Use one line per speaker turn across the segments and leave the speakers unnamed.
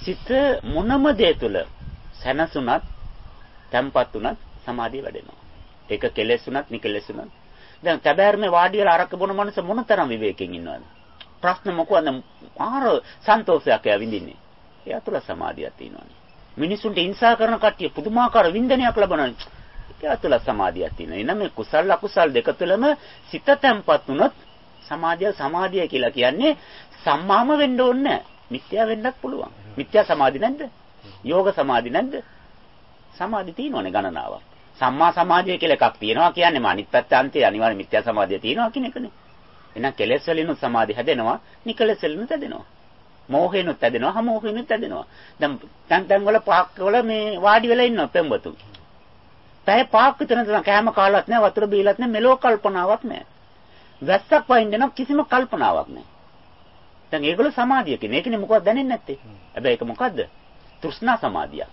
සිත මොනම දේ තුල සැනසුණත්, තැම්පත් උනත් සමාධිය වැඩෙනවා. ඒක කෙලෙස් උනත්, නිකලෙස් උනත්. දැන් තැබෑරමේ වාඩි වෙලා අරක බොන මනස මොනතරම් විවේකයෙන් ඉන්නවද? ප්‍රශ්න මොකවද? ආර සන්තෝෂයක් එයා විඳින්නේ. එයා තුල සමාධියක් තියෙනවානේ. මිනිසුන්ට හිංසා කරන කට්ටිය පුදුමාකාර වින්දනයක් ලබනවා. එයා තුල සමාධියක් තියෙනවා. එනනම් මේ කුසල අකුසල දෙක තුළම සිත තැම්පත් වුණොත් සමාධිය කියලා කියන්නේ සම්මාම වෙන්න ඕනේ. මිත්‍යා වෙන්නත් පුළුවන්. මිත්‍යා සමාධි නැද්ද? යෝග සමාධි නැද්ද? සමාධි තියෙනවනේ ගණනාවක්. සම්මා සමාධිය කියලා එකක් තියෙනවා කියන්නේ අනිත් පැත්ත අන්තයේ අනිවාර්ය මිත්‍යා සමාධිය තියෙනවා කියන එකනේ. එහෙනම් කෙලෙස් වලින් සමාධි හැදෙනවා, නිකලෙස් වලින් හැදෙනවා. මෝහේනුත් හැදෙනවා, හමෝහේනුත් හැදෙනවා. දැන් වල පාක් වල මේ වාඩි වෙලා ඉන්නවා පෙම්බතු. පැය පාක් විතර නම් කෑම කාලත් නැහැ, වතුර බීලත් නැහැ, මෙලෝ කල්පනාවක් නැහැ. වැස්සක් වයින් දෙනවා කිසිම කල්පනාවක් නැහැ. දැන් ඒගොල්ලෝ සමාධිය කියන්නේ. ඒකනේ මොකක්ද දැනෙන්නේ නැත්තේ. හැබැයි ඒක මොකද්ද? තෘෂ්ණා සමාධිය.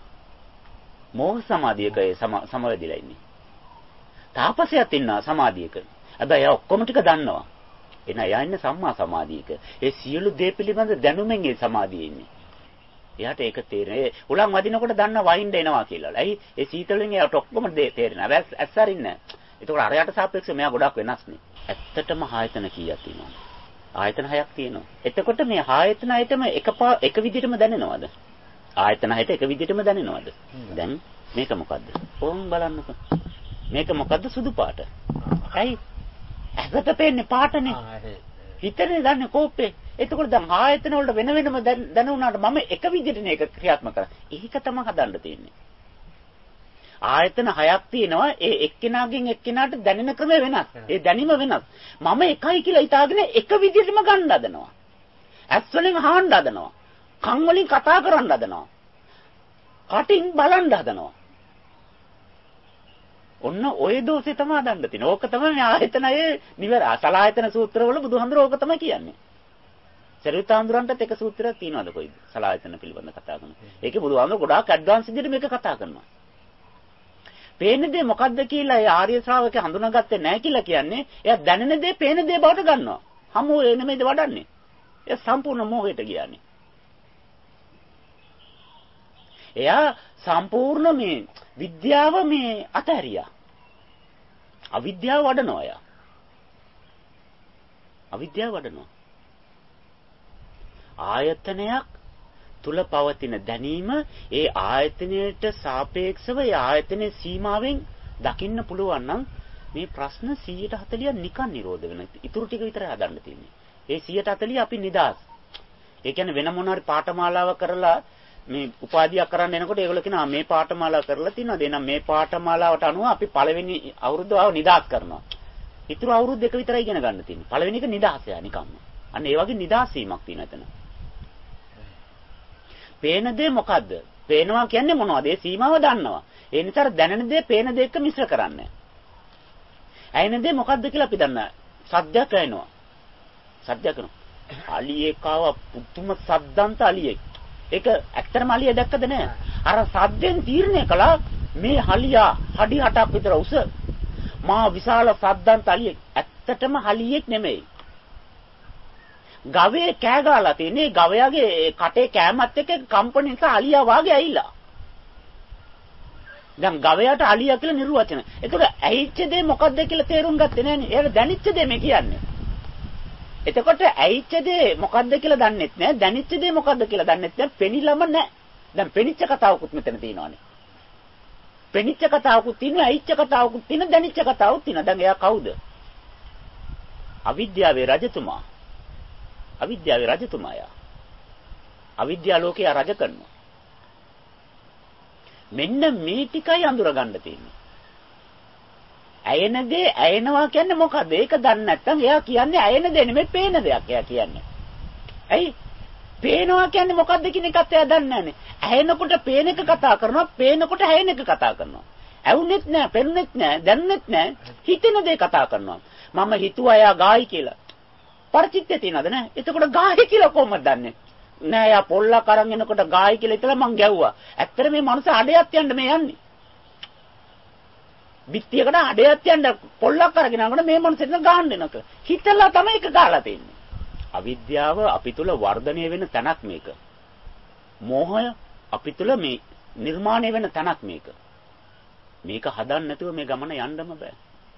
මෝහ සමාධියක සමවැදිලා ඉන්නේ. තාපසයත් ඉන්නවා සමාධියක. හැබැයි එයා ඔක්කොම ටික දන්නවා. එන එයා ඉන්නේ සම්මා සමාධියක. ඒ සියලු දේ පිළිබඳ දැනුමෙන් ඒ සමාධියේ ඉන්නේ. එයාට ඒක තේරෙන්නේ. උලන් වදිනකොට දන්න වයින් එනවා කියලා. ඇයි? ඒ සීතලෙන් එයාට ඔක්කොම දේ තේරෙනවා. හැබැයි ඇස්සරින්නේ නැහැ. ඒතකොට අරයට සාපේක්ෂව මෙයා ගොඩක් වෙනස්නේ. ඇත්තටම ආයතන කීයක් තියෙනවද? ආයතන 6ක් තියෙනවා. එතකොට මේ ආයතන 6ටම එක විදිහටම දැනෙනවද? ආයතන 6ට එක විදිහටම දැනෙනවද? දැන් මේක මොකද්ද? ඕම් බලන්නකෝ. මේක මොකද්ද? සුදු පාට. ඇයි? ඇඟට පේන්නේ පාටනේ. හිතනේ දන්නේ කෝපේ. එතකොට දැන් ආයතන වලට වෙන වෙනම දැනුණාට මම එක විදිහටනේ ඒක ක්‍රියාත්මක කරා. ඒක තමයි හදන්න තියෙන්නේ. ආයතන 6ක් තියෙනවා. ඒ එක්කෙනාගෙන් එක්කෙනාට දැනෙන ක්‍රම වෙනස්. ඒ දැනීම වෙනස්. මම එකයි කියලා හිතාගෙන එක විදිහටම ගන්න හදනවා. ඇස් වලින් අහන්න හදනවා. කන් වලින් කතා කරන්න හදනවා. කටින් බලන්න හදනවා. ඔන්න ඔය දෝෂේ තමයි හදන්න තියෙන්නේ. ඕක තමයි මේ ආයතනයේ සලායතන සූත්‍රවල බුදුහාමුදුරුවෝ ඕක තමයි කියන්නේ. සරියුත්හාමුදුරන්ටත් එක සූත්‍රයක් තියෙනවද කොයිද? සලායතන පිළිබඳ කතා කරන. ඒකේ බුදුහාමුදුරුවෝ ගොඩාක් ඇඩ්වාන්ස් විදිහට මේක කතා කරනවා. පේන දේ මොකද්ද කියලා ඒ ආර්ය ශ්‍රාවකයා හඳුනාගත්තේ නැහැ කියලා කියන්නේ එයා දැනෙන දේ පේන දේ බවට ගන්නවා. හමු ඒ නෙමෙයිද වඩන්නේ. ඒ සම්පූර්ණ මොහේට ගියානේ. එයා සම්පූර්ණ මේ විද්‍යාව මේ අතහැරියා. අවිද්‍යාව වඩනවා එයා. අවිද්‍යාව වඩනවා. ආයතනයක් තුල පවතින දැනීම ඒ ආයතනයට සාපේක්ෂව ඒ ආයතනයේ සීමාවෙන් දකින්න පුළුවන් නම් මේ ප්‍රශ්න 140ක් නිකන් නිරෝධ වෙනවා. ඊටු ටික විතරයි හදන්න තියෙන්නේ. ඒ 140 අපි නිදාස්. ඒ කියන්නේ වෙන මොනවාරි පාඨමාලාව කරලා මේ උපාධියක් කරන්න එනකොට ඒගොල්ලෝ කියනවා මේ පාඨමාලාව කරලා තියනවාද? එහෙනම් මේ පාඨමාලාවට අනුව අපි පළවෙනි අවුරුද්දාව නිදාස් කරනවා. ඊටු අවුරුදු දෙක විතරයි ඉගෙන ගන්න තියෙන්නේ. පළවෙනි එක නිදාසය නිකම්ම. අන්න ඒ වගේ නිදාස් වීමක් තියෙනවා එතන. පේන දේ මොකද්ද? පේනවා කියන්නේ මොනවද? ඒ සීමාව දන්නවා. ඒ නිසා දැනෙන දේ පේන දේ එක්ක මිශ්‍ර කරන්නේ. ඇයෙන දේ මොකද්ද කියලා අපි දන්නා. සද්දයක් ඇහෙනවා. සද්දයක් කරනවා. අලියෙක් ආව පුදුම සද්දන්ත අලියෙක්. ඒක ඇත්තටම අලිය දැක්කද නෑ? අර සද්දෙන් තීරණය කළා මේ හලියා හඩි 8ක් විතර උස මා විශාල සද්දන්ත අලියෙක්. ඇත්තටම හලියෙක් නෙමෙයි. ගවයේ කෑ ගාලා තියෙන්නේ ගවයාගේ කටේ කෑමත් එක්ක කම්පන නිසා අලියා වාගේ ඇවිල්ලා. දැන් ගවයාට අලියා කියලා නිර්වචන. ඒකට ඇහිච්ච දේ මොකද්ද කියලා තේරුම් ගත්තේ නෑනේ. ඒක දැනිච්ච දේ මේ කියන්නේ. එතකොට ඇහිච්ච දේ මොකද්ද කියලා දන්නෙත් නෑ. දැනිච්ච දේ මොකද්ද කියලා දන්නෙත් නෑ. පෙනිලම නෑ. දැන් පෙනිච්ච කතාවකුත් මෙතන තියෙනවානේ. පෙනිච්ච කතාවකුත් තියෙනවා, ඇහිච්ච කතාවකුත් තියෙනවා, දැනිච්ච කතාවකුත් තියෙනවා. දැන් එයා කවුද? අවිද්‍යාවේ රජතුමා. අවිද්‍යාවේ රජතුමාය. අවිද්‍යා ලෝකේ රජ කරනවා. මෙන්න මේ ටිකයි අඳුරගන්න තියෙන්නේ. ඇයෙන දේ ඇයෙනවා කියන්නේ මොකද්ද? ඒක දන්නේ නැත්නම් එයා කියන්නේ ඇයෙන දේ නෙමෙයි පේන දෙයක් එයා කියන්නේ. ඇයි? පේනවා කියන්නේ මොකද්ද කියන එකත් එයා දන්නේ නැනේ. ඇයෙනකොට පේන එක කතා කරනවා, පේනකොට ඇයෙන එක කතා කරනවා. ඇවුනෙත් නෑ, පෙනුනෙත් නෑ, දැනුනෙත් නෑ, හිතෙන දේ කතා කරනවා. මම හිතුවා එයා ගායි කියලා. පරිචිත්තේ තියනවද නෑ? එතකොට ගායි කියලා කොහොමද දන්නේ? නෑ යා පොල්ලක් අරන් එනකොට ගායි කියලා ඉතලා මං ගැව්වා. ඇත්තට මේ මනුස්ස අඩයක් යන්න මේ යන්නේ. බිත්තියකට අඩයක් යන්න පොල්ලක් අරගෙන යනකොට මේ මනුස්සෙන් ගහන්න එනක. හිතලා තමයි ඒක ගහලා තින්නේ. අවිද්‍යාව අපි තුල වර්ධනය වෙන තැනක් මේක. මෝහය අපි තුල මේ නිර්මාණය වෙන තැනක් මේක. මේක හදන්න නැතුව මේ ගමන යන්නම බෑ.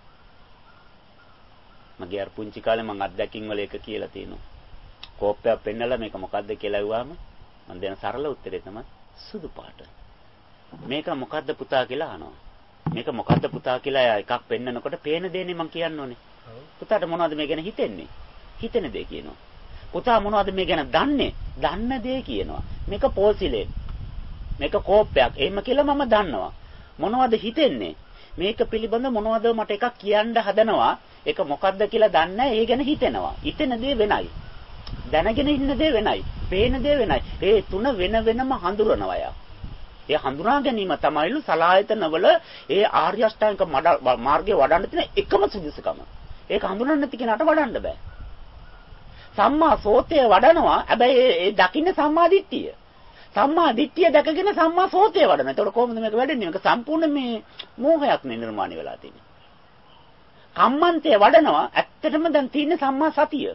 මගේ අර පුංචි කාලේ මම අත්දැකීම් වල එක කියලා තියෙනවා. කෝප්පයක් පෙන්නලා මේක මොකද්ද කියලා අහුවාම මම දෙන සරල උත්තරේ තමයි සුදු පාට. මේක මොකද්ද පුතා කියලා අහනවා. මේක මොකද්ද පුතා කියලා එකක් පෙන්නනකොට පේන දේනේ මම කියන්න ඕනේ. පුතාට මොනවද මේ ගැන හිතෙන්නේ? හිතෙන දේ කියනවා. පුතා මොනවද මේ ගැන දන්නේ? දන්න දේ කියනවා. මේක පෝසිලෙන්. මේක කෝප්පයක්. එහෙම කියලා මම දන්නවා. මොනවද හිතෙන්නේ? මේක පිළිබඳ මොනවද මට එකක් කියන්න හදනවා. ඒක මොකද්ද කියලා දන්නේ ඒ ගැන හිතෙනවා. හිතෙන දේ වෙනයි. දැනගෙන ඉන්න දේ වෙනයි. පේන දේ වෙනයි. ඒ තුන වෙන වෙනම හඳුරනවා යා. ඒ හඳුනා ගැනීම තමයිලු සලායතනවල ඒ ආර්ය අෂ්ටාංගික මාර්ගයේ වඩන්න තියෙන එකම සුදුසුකම. ඒක හඳුනන්න නැති කෙනාට වඩන්න බෑ. සම්මා සෝතය වඩනවා. හැබැයි ඒ දකින්න සම්මා දිට්ඨිය. සම්මා දිට්ඨිය දැකගෙන සම්මා සෝතය වඩනවා. එතකොට කොහොමද මේක වැඩෙන්නේ? මේක සම්පූර්ණ මේ මෝහයක් නේ නිර්මාණය වෙලා තියෙන්නේ. කම්මන්තය වඩනවා. ඇත්තටම දැන් තියෙන්නේ සම්මා සතිය.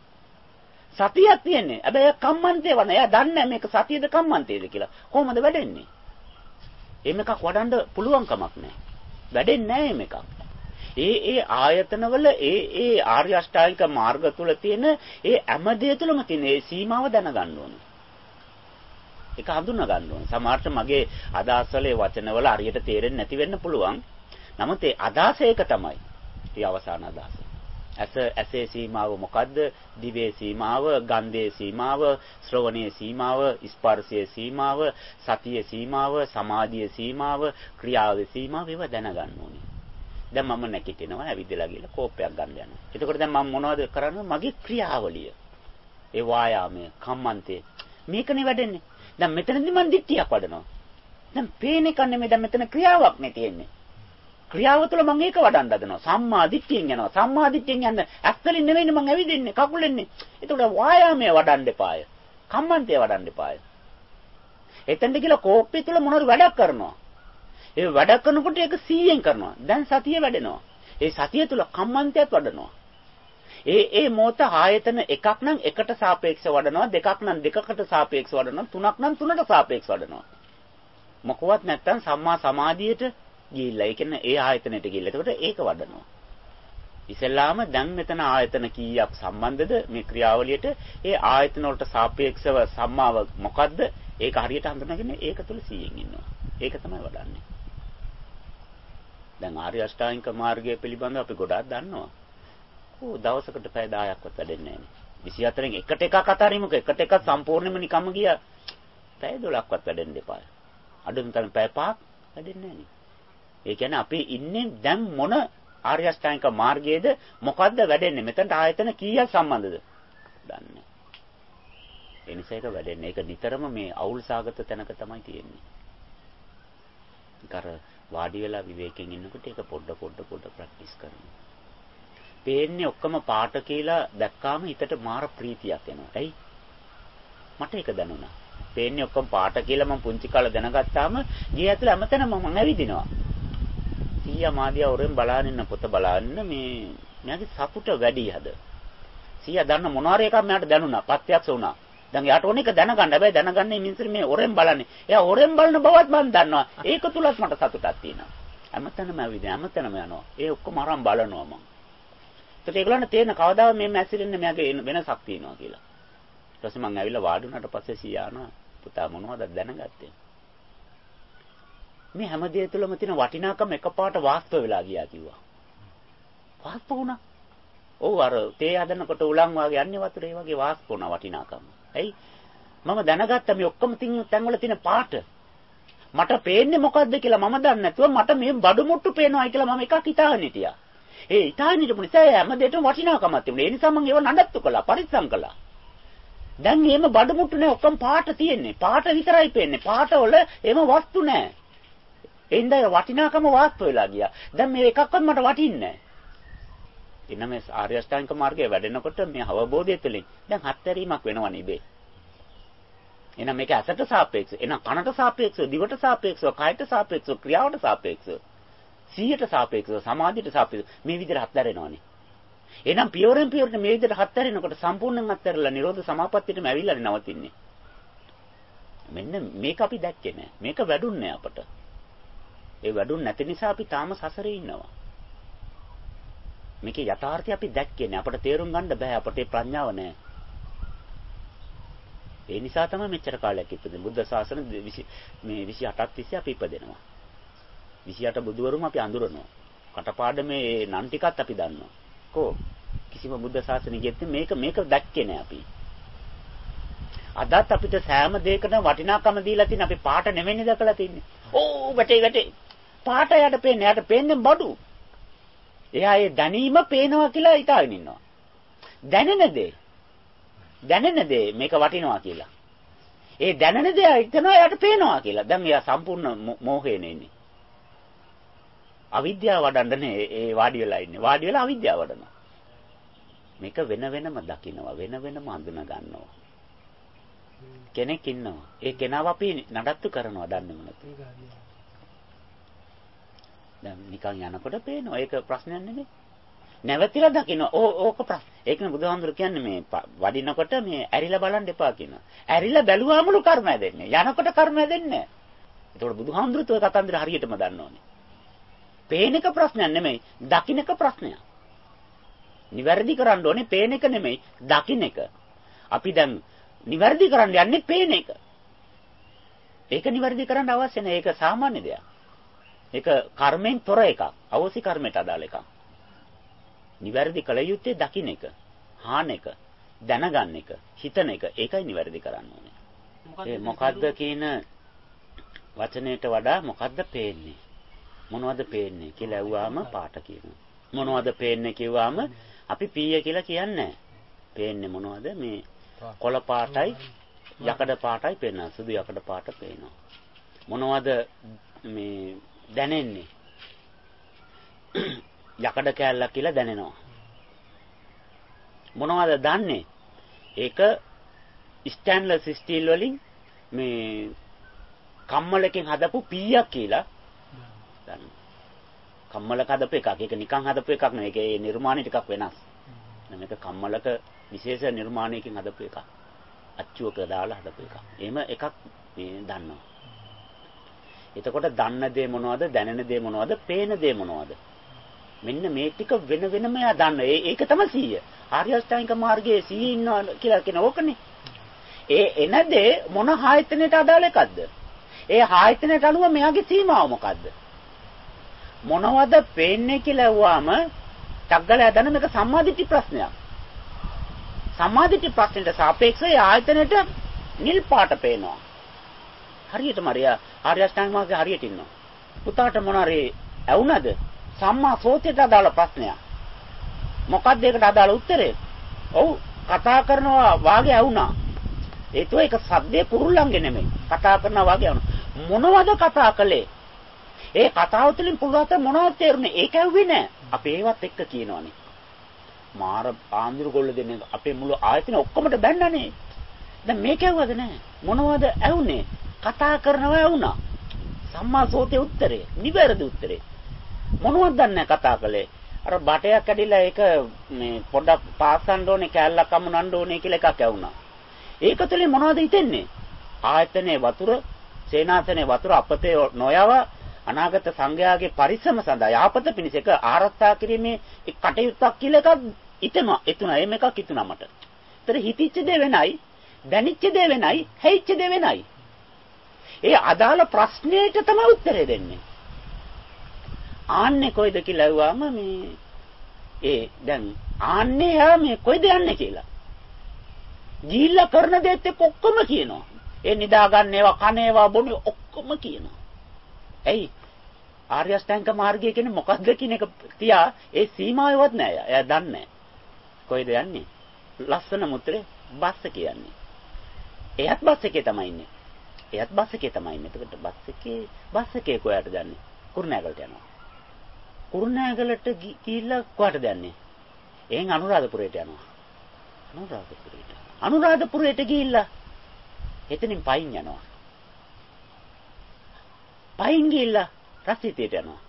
සතියක් තියෙන්නේ. හැබැයි කම්මන්තය වඩන. එයා දන්නේ මේක සතියද කම්මන්තයද කියලා. කොහොමද වැඩෙන්නේ? එහෙම එකක් වඩන්න පුළුවන් කමක් නැහැ. වැඩෙන්නේ නැහැ මේක. ඒ ආයතනවල ඒ ආර්ය අෂ්ටාංගික මාර්ග තුල තියෙන ඒ හැම දෙය තුළම තියෙන ඒ සීමාව දැනගන්න ඕනේ. ඒක හඳුනා ගන්න ඕනේ. සමහරට මගේ අදහස්වල ඒ වචනවල හරියට තේරෙන්නේ නැති වෙන්න පුළුවන්. නමුත් ඒ අදහස ඒක තමයි. ඒ අවසාන අදහස. ඇසේ සීමාව මොකද්ද? දිවේ සීමාව, ගන්ධයේ සීමාව, ශ්‍රවණයේ සීමාව, ස්පර්ශයේ සීමාව, සතියේ සීමාව, සමාධියේ සීමාව, ක්‍රියාවේ සීමාව ඒව දැනගන්න ඕනේ. දැන් මම නැගිටිනවා, ඇවිදලා ගිහලා කෝපයක් ගන්න යනවා. එතකොට දැන් මම මොනවද කරන්නේ? මගේ ක්‍රියාවලිය. ඒ වායාමය, කම්මන්තේ. මේකනේ වැඩෙන්නේ. දැන් මෙතනදී මම දිට්ඨියක් වඩනවා. දැන් පේන එක නෙමෙයි දැන් මෙතන ක්‍රියාවක් නේ තියෙන්නේ. ක්‍රියාව තුළ මම ඒක වඩන්න හදනවා. සම්මා දිට්ඨියෙන් යනවා. සම්මා දිට්ඨියෙන් යන්න ඇත්තලින් නෙවෙයිනේ මම ඇවිදින්නේ, කකුලෙන්නේ. ඒතකොට වායාමය වඩන්න එපාය. කම්මන්තය වඩන්න එපාය. එතෙන්ද කියලා කෝප්පය තුළ මොනවාරි වැඩක් කරනවා. ඒ වැඩ කරනකොට ඒක 100ෙන් කරනවා. දැන් සතිය වැඩෙනවා. ඒ සතිය තුළ කම්මන්තයත් වඩනවා. ඒ මොහොත ආයතන එකක් නම් එකට සාපේක්ෂව වඩනවා, දෙකක් නම් දෙකකට සාපේක්ෂව වඩනවා, තුනක් නම් තුනට සාපේක්ෂව වඩනවා. මොකවත් නැත්තම් සම්මා සමාධියට ගිහිල්ලා. ඒ කියන්නේ ඒ ආයතනෙට ගිහිල්ලා. එතකොට ඒක වඩනවා. ඉතින්ලාම දැන් මෙතන ආයතන කීයක් සම්බන්ධද මේ ක්‍රියාවලියට? ඒ ආයතන වලට සාපේක්ෂව සම්මාව මොකද්ද? ඒක හරියට හඳුනාගෙන ඒක තුල 100ෙන් ඉන්නවා. ඒක තමයි වඩන්නේ. දැන් ආර්ය අෂ්ටාංගික මාර්ගය පිළිබඳව අපි ගොඩාක් දන්නවා. දවසකට පැය 10ක්වත් වැඩෙන්නේ නැහැ. 24න් එකට එකක් අතරිමුක එකට එකක් සම්පූර්ණයෙන්ම නිකම්ම ගියා. පැය 12ක්වත් වැඩෙන්න එපා. අඩුම තරම් පැය 5ක් වැඩෙන්නේ නැහැ. ඒ කියන්නේ අපි ඉන්නේ දැන් මොන ආර්ය අෂ්ටාංගික මාර්ගයේද? මොකද්ද වැඩෙන්නේ? මෙතනට ආයතන කීයක් සම්බන්ධද? දන්නේ. ඒ නිසා ඒක වැඩෙන්නේ. ඒක නිතරම මේ අවුල් සාගත තැනක තමයි තියෙන්නේ. ඒකර වාඩි වෙලා විවේකයෙන් ඉන්නකොට ඒක පොඩ ප්‍රැක්ටිස් කරනවා. පේන්නේ ඔක්කොම පාට කියලා දැක්කාම හිතට මාර ප්‍රීතියක් එනවා. ඇයි? මට ඒක දැනුණා. පේන්නේ ඔක්කොම පාට කියලා මම පුංචි කාලේ දැනගත්තාම ගිය ඇතුළේ හැමතැනම මම ඇවිදිනවා. සීයා මාදියා ඔරෙන් බලාගෙන ඉන්න පොත බලාගෙන මෙයාගේ සතුට වැඩි හද. සීයා දන්න මොනවාරි එකක් මෙයාට දැනුණා. ප්‍රත්‍යක්ෂ වුණා. දැන් යාට ඕන එක දැනගන්න. හැබැයි දැනගන්නේ මිනිස්සු මේ ඔරෙන් බලන්නේ. එයා ඔරෙන් බලන බවත් මම දන්නවා. ඒක තුලත් මට සතුටක් තියෙනවා. හැමතැනම ඇවිදින හැමතැනම යනවා. ඒ ඔක්කොම අරන් බලනවා මම. ඒත් ඒගොල්ලන්ට තේරෙන කවදාවත් මේ මැසිරෙන්නේ මෙයාගේ වෙනසක් තියෙනවා කියලා. ඊට පස්සේ මම ඇවිල්ලා වාඩි වුණාට පස්සේ සීයානවා පුතා මොනවද දැනගත්තේ? මේ හැම දෙය තුළම තියෙන වටිනාකම එකපාරට වාස්තව වෙලා ගියා කිව්වා. වාස්තව වුණා. ඔව් අර තේ හදනකොට උලන් වාගේ යන්නේ වතුර ඒ වගේ වාස්තව වුණා වටිනාකම. ඇයි? මම දැනගත්තා මේ ඔක්කොම තැන්වල තියෙන පාට. මට පේන්නේ මොකද්ද කියලා මම දන්නේ නැතුව මට මේ බඩු මුට්ටු පේනවායි කියලා මම එකක් හිතාගෙන හිටියා. ඒ හිතාගෙන හිටපු නිසා හැම දෙයකම වටිනාකමක් තිබුණා. ඒ නිසා මම ඒව නඩත්තු කළා, පරිස්සම් කළා. දැන් එහෙම බඩු මුට්ටු නෑ ඔක්කොම පාට තියෙන්නේ. පාට විතරයි පේන්නේ. පාටවල එහෙම වස්තු නෑ. ඒ හින්දා වටිනාකම වාස්තු වෙලා ගියා. දැන් මේ එකක්වත් මට වටින්නේ නෑ. එන්න මේ ආර්ය අෂ්ටාංගික මාර්ගයේ වැඩෙනකොට මේ අවබෝධය තුළින් දැන් හත්හැරීමක් වෙනවා නෙබේ. එහෙනම් මේක ඇසට සාපේක්ෂව, එහෙනම් කනට සාපේක්ෂව, දිවට සාපේක්ෂව, කයට සාපේක්ෂව, ක්‍රියාවට සාපේක්ෂව, සිහියට සාපේක්ෂව, සමාධියට සාපේක්ෂව මේ විදිහට හත්හැරෙනවානේ. එහෙනම් පියවරෙන් පියවරට මේ විදිහට හත්හැරෙනකොට සම්පූර්ණයෙන් හත්හැරලා නිරෝධ සමාපත්තියටම ඇවිල්ලානේ නවතින්නේ. මෙන්න මේක අපි දැක්කේ නෑ. මේක වැඩුන්නේ අපට. ඒ වැඩුන් නැති නිසා අපි තාම සසරේ ඉන්නවා. මේකේ යථාර්ථය අපි දැක්කේ නෑ. අපට තේරුම් ගන්න බෑ. අපට ඒ ප්‍රඥාව නෑ. ඒ නිසා තමයි මෙච්චර කාලයක් ඉපදෙන්නේ. බුද්ධ ශාසන මේ 28ක් තිස්සේ අපි ඉපදෙනවා. 28 බුදුවරුම අපි අඳුරනවා. කටපාඩමේ නම් ටිකත් අපි දන්නවා. කො කිසිම බුද්ධ ශාසනයකෙත් මේක දැක්කේ නෑ අපි. අදත් අපිට සෑම දෙයකටම වටිනාකම දීලා තියෙන අපි පාට නෙමෙයි දැකලා තින්නේ. ඕ වැටේ. පාට යට පේන්නේ. යට පේන්නේ බඩු. එයා ඒ දැනීම පේනවා කියලා හිතාගෙන ඉන්නවා. දැනෙන දේ මේක වටිනවා කියලා. ඒ දැනෙන දේ හිතනවා එයාට පේනවා කියලා. දැන් එයා සම්පූර්ණ මෝහේනේ ඉන්නේ. අවිද්‍යාව වඩන්නනේ ඒ වාඩි වෙලා ඉන්නේ. වාඩි වෙලා අවිද්‍යාව වඩනවා. මේක වෙන වෙනම දකින්නවා. වෙන වෙනම අඳුන ගන්නවා. කෙනෙක් ඉන්නවා. ඒ කෙනාව අපි නඩත්තු කරනවා දන්නේම නැතු. දැන් නිකන් යනකොට පේනවා. ඒක ප්‍රශ්නයක් නෙමෙයි. නැවතිලා දකින්න. ඕක ප්‍රශ්න. ඒකනේ බුදුහාමුදුරු කියන්නේ මේ වඩිනකොට මේ ඇරිලා බලන්න එපා කියනවා. ඇරිලා බැලුවාමලු කර්ම හැදෙන්නේ. යනකොට කර්ම හැදෙන්නේ නැහැ. ඒතකොට බුදුහාමුදුරුත් ඔය කතන්දර හරියටම දන්නෝනේ. පේන එක ප්‍රශ්නයක් නෙමෙයි. දකින්න එක ප්‍රශ්නයක්. නිවැරදි කරන්න ඕනේ පේන එක නෙමෙයි. දකින්න එක. අපි දැන් නිවැරදි කරන්න යන්නේ පේන එක. ඒක නිවැරදි කරන්න අවශ්‍ය නැහැ. ඒක සාමාන්‍ය දෙයක්. ඒක කර්මෙන් තොර එකක්. අවශ්‍ය කර්මයට අදාළ එකක්. නිවැරදි කළ යුත්තේ දකින්න එක, හාන එක, දැනගන්න එක, හිතන එක. ඒකයි නිවැරදි කරන්න ඕනේ. ඒ මොකද්ද කියන වචනයට වඩා මොකද්ද පේන්නේ? මොනවද පේන්නේ කියලා ඇහුවාම පාට කියනවා. මොනවද පේන්නේ කිව්වාම අපි පීය කියලා කියන්නේ. පේන්නේ මොනවද? මේ කොළ පාටයි යකඩ පාටයි පේනවා. සුදු යකඩ පාට පේනවා. මොනවද මේ දැනෙන්නේ? යකඩ කෑල්ලක් කියලා දැනෙනවා. මොනවද දන්නේ? ඒක ස්ටේන්ලස් ස්ටීල් වලින් මේ කම්මලකින් හදපු පීයක් කියලා දන්නවා. කම්මලක හදපු එකක්. ඒක නිකන් හදපු එකක් නෙවෙයි. ඒකේ නිර්මාණය ටිකක් වෙනස්. මේක කම්මලක විශේෂ නිර්මාණයකින් හදපු එකක්. අච්චුවක දාලා හදපු එකක්. එහෙම එකක් මේ දන්නවා. එතකොට දන්න දේ මොනවද? දැනෙන දේ මොනවද? පේන දේ මොනවද? මෙන්න මේ ටික වෙන වෙනම එයා දන්න. ඒක තමයි 100. ආර්ය අෂ්ටාංගික මාර්ගයේ 100 ඉන්නවා කියලා කියන ඕකනේ. ඒ එන දේ මොන ආයතනයට අදාළ එකක්ද? ඒ ආයතනයට අනුව මෙයාගේ සීමාව මොකද්ද? මොනවද පේන්නේ කියලා අහුවාම ටග්ගලයා දන්න මේක සම්මාදිට්ඨි ප්‍රශ්නයක්. සම්මාදිට්ඨි ප්‍රශ්නෙට සාපේක්ෂව ඒ ආයතනයට නිල් පාට පේනවා. හරියට මරියා ආර්ය අෂ්ටාංගික මාර්ගයේ හරියට ඉන්නවා. පුතාට මොනාරේ ඇවුනද? සම්මා සෝතයට අදාළ ප්‍රශ්නයක්. මොකක්ද ඒකට අදාළ උත්තරේ? ඔව් කතා කරනවා වාගේ ඇවුනා. ඒතෝ ඒක සද්දේ කුරුල්ලන්ගේ නෙමෙයි. කතා කරනවා වාගේ ඇවුනා. මොනවද කතා කළේ? ඒ කතාව තුළින් පුරාත මොනවද තේරුනේ? ඒක ඇහුවේ නෑ. අපි ඒවත් එක්ක කියනවනේ. මාර ආන්දිරු ගොල්ල දෙන්නේ අපේ මුළු ආයතන ඔක්කොමට බැන්නනේ. දැන් මේක ඇහුවද නෑ? මොනවද ඇහුනේ? කතා කරනවා ඇහුනා. සම්මා සෝතේ උත්තරේ. නිවැරදි උත්තරේ. මොනවද දන්නේ කතා කළේ? අර බටයක් කැඩිලා ඒක මේ පොඩක් පාස්සන්න ඕනේ කෑල්ලක් අමුණන්න ඕනේ කියලා එකක් ඇහුණා. ඒක තුළින් මොනවද හිතෙන්නේ? ආයතනයේ වතුර, සේනාසනයේ වතුර අපතේ නොයව අනාගත සංඝයාගේ පරිස්සම සඳහා යාපත පිණිස එක ආරක්ෂා කිරීමේ කටයුත්තක් කියලා එකක් හිතනවා. එහෙම එකක් හිතුණා මට. ඒතර හිතිච්ච දේ වෙනයි, දැනිච්ච දේ වෙනයි, හැයිච්ච දේ වෙනයි. ඒ අදාළ ප්‍රශ්නෙට තමයි උත්තරේ දෙන්නේ. ආන්නේ කොයිද කියලා ඇහුවාම මේ දැන් ආන්නේ යා මේ කොයිද යන්නේ කියලා. ගිහිල්ලා කරන දේත් එක්ක ඔක්කොම කියනවා. ඒ නිදා ගන්න ඒවා කන ඒවා බොන ඔක්කොම කියනවා. ඇයි? ආර්ය අෂ්ටාංගික මාර්ගය කියන්නේ මොකක්ද කියන එක තියා ඒ සීමාවවත් නෑ. එයා දන්නේ නෑ. කොයිද යන්නේ? ලස්සන මුත්‍රේ බස් එක යන්නේ. එයත් බස් එකේ තමයි ඉන්නේ. එතකොට බස් එකේ කොහාටද යන්නේ? කුරුණෑගලට යනවා. කුරුණෑගලට ගිහිල්ලා කොහාටද යන්නේ? එහෙන් අනුරාධපුරයට යනවා. අනුරාධපුරයට ගිහිල්ලා එතනින් පයින් යනවා. පයින් ගිහිල්ලා රසිතයට යනවා.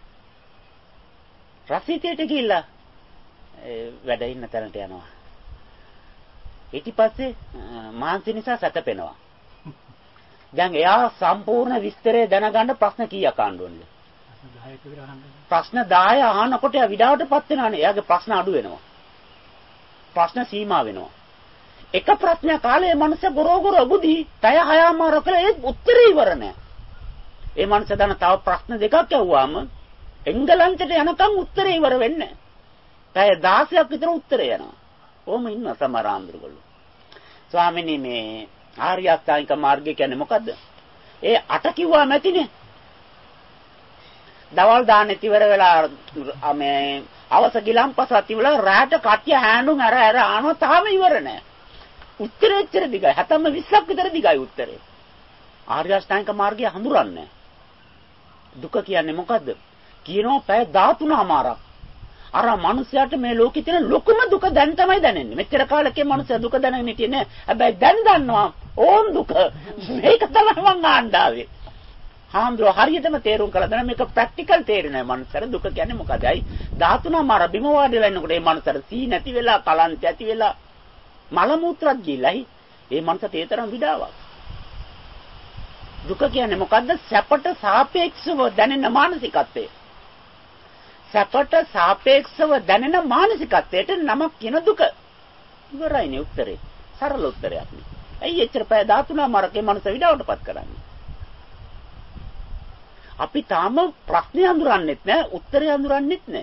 රසිතයට ගිහිල්ලා වැඩ ඉන්න තැනට යනවා. ඊට පස්සේ මාංශ නිසා සැතපෙනවා. දැන් එයා සම්පූර්ණ විස්තරය දැනගන්න ප්‍රශ්න කීයක් අහන්න ඕනද? ප්‍රශ්න 10 අහනකොට එයා විඩාවටපත් වෙනවානේ. එයාගේ ප්‍රශ්න අඩු වෙනවා. ප්‍රශ්න සීමා වෙනවා. එක ප්‍රශ්නයක් කාලේ මනස ගොරෝගොර බුදි තය හයාමාර කළා ඒ උත්තරේ ඉවර නැහැ. ඒ මනස දන්න තව ප්‍රශ්න දෙකක් ඇහුවාම එංගලන්තයට යනකම් උත්තරේ ඉවර වෙන්නේ නැහැ. තය 16ක් විතර උත්තරේ යනවා. කොහොම ඉන්න සමහර ආන්දරගොල්ලෝ. ස්වාමිනී මේ ආර්ය අෂ්ටාංගික මාර්ගය කියන්නේ මොකද්ද? ඒ 8 කිව්වාම ඇතිනේ. දවල් දාන්න ඉවර වෙලා මේ අවස ගිලම්පසත් ඉවලා රාට කට්ටිය හෑඳුන් අර ආනෝ තාම ඉවර නැහැ. උත්තරේ එච්චර දිගයි. 7ම 20ක් විතර දිගයි උත්තරේ. ආර්ය අෂ්ටාංගික මාර්ගය හඳුරන්නේ. දුක කියන්නේ මොකද්ද? කියනවා පැය 13මාරක්. අර මනුස්සයාට මේ ලෝකෙ තියෙන ලොකුම දුක දැන් තමයි දැනෙන්නේ. මෙච්චර කාලෙකේ මනුස්සයා දුක දැනගෙන හිටියේ නෑ. හැබැයි දැන් දන්නවා ඕන් දුක. මේක තමයි මං ආණ්ඩාවේ. හාමුදුරුවෝ හරියටම තේරුම් කළා දැන් මේක ප්‍රැක්ටිකල් තේරෙන්නේ මනුස්සයාට දුක කියන්නේ මොකදයි? 13මාර බිම වාඩිලා ඉන්නකොට මේ මනුස්සයාට සී නැති වෙලා කලන්ත ඇති වෙලා මල මුත්‍රාත් ගිලයි. ඒ මනුස්සට ඒ තරම් විඩාවක්. දුක කියන්නේ මොකද්ද? සැපට සාපේක්ෂව දැනෙන මානසිකත්වය. සැපට සාපේක්ෂව දැනෙන මානසිකත්වයට නමක් කියන දුක. ඉවරයිනේ උත්තරේ. සරල උත්තරයක් නේ. ඇයි එච්චර පැය 13මාරකේ මනස විඩාවටපත් කරන්නේ? අපි තාම ප්‍රශ්නේ අඳුරන්නෙත් නෑ, උත්තරේ අඳුරන්නෙත් නෑ.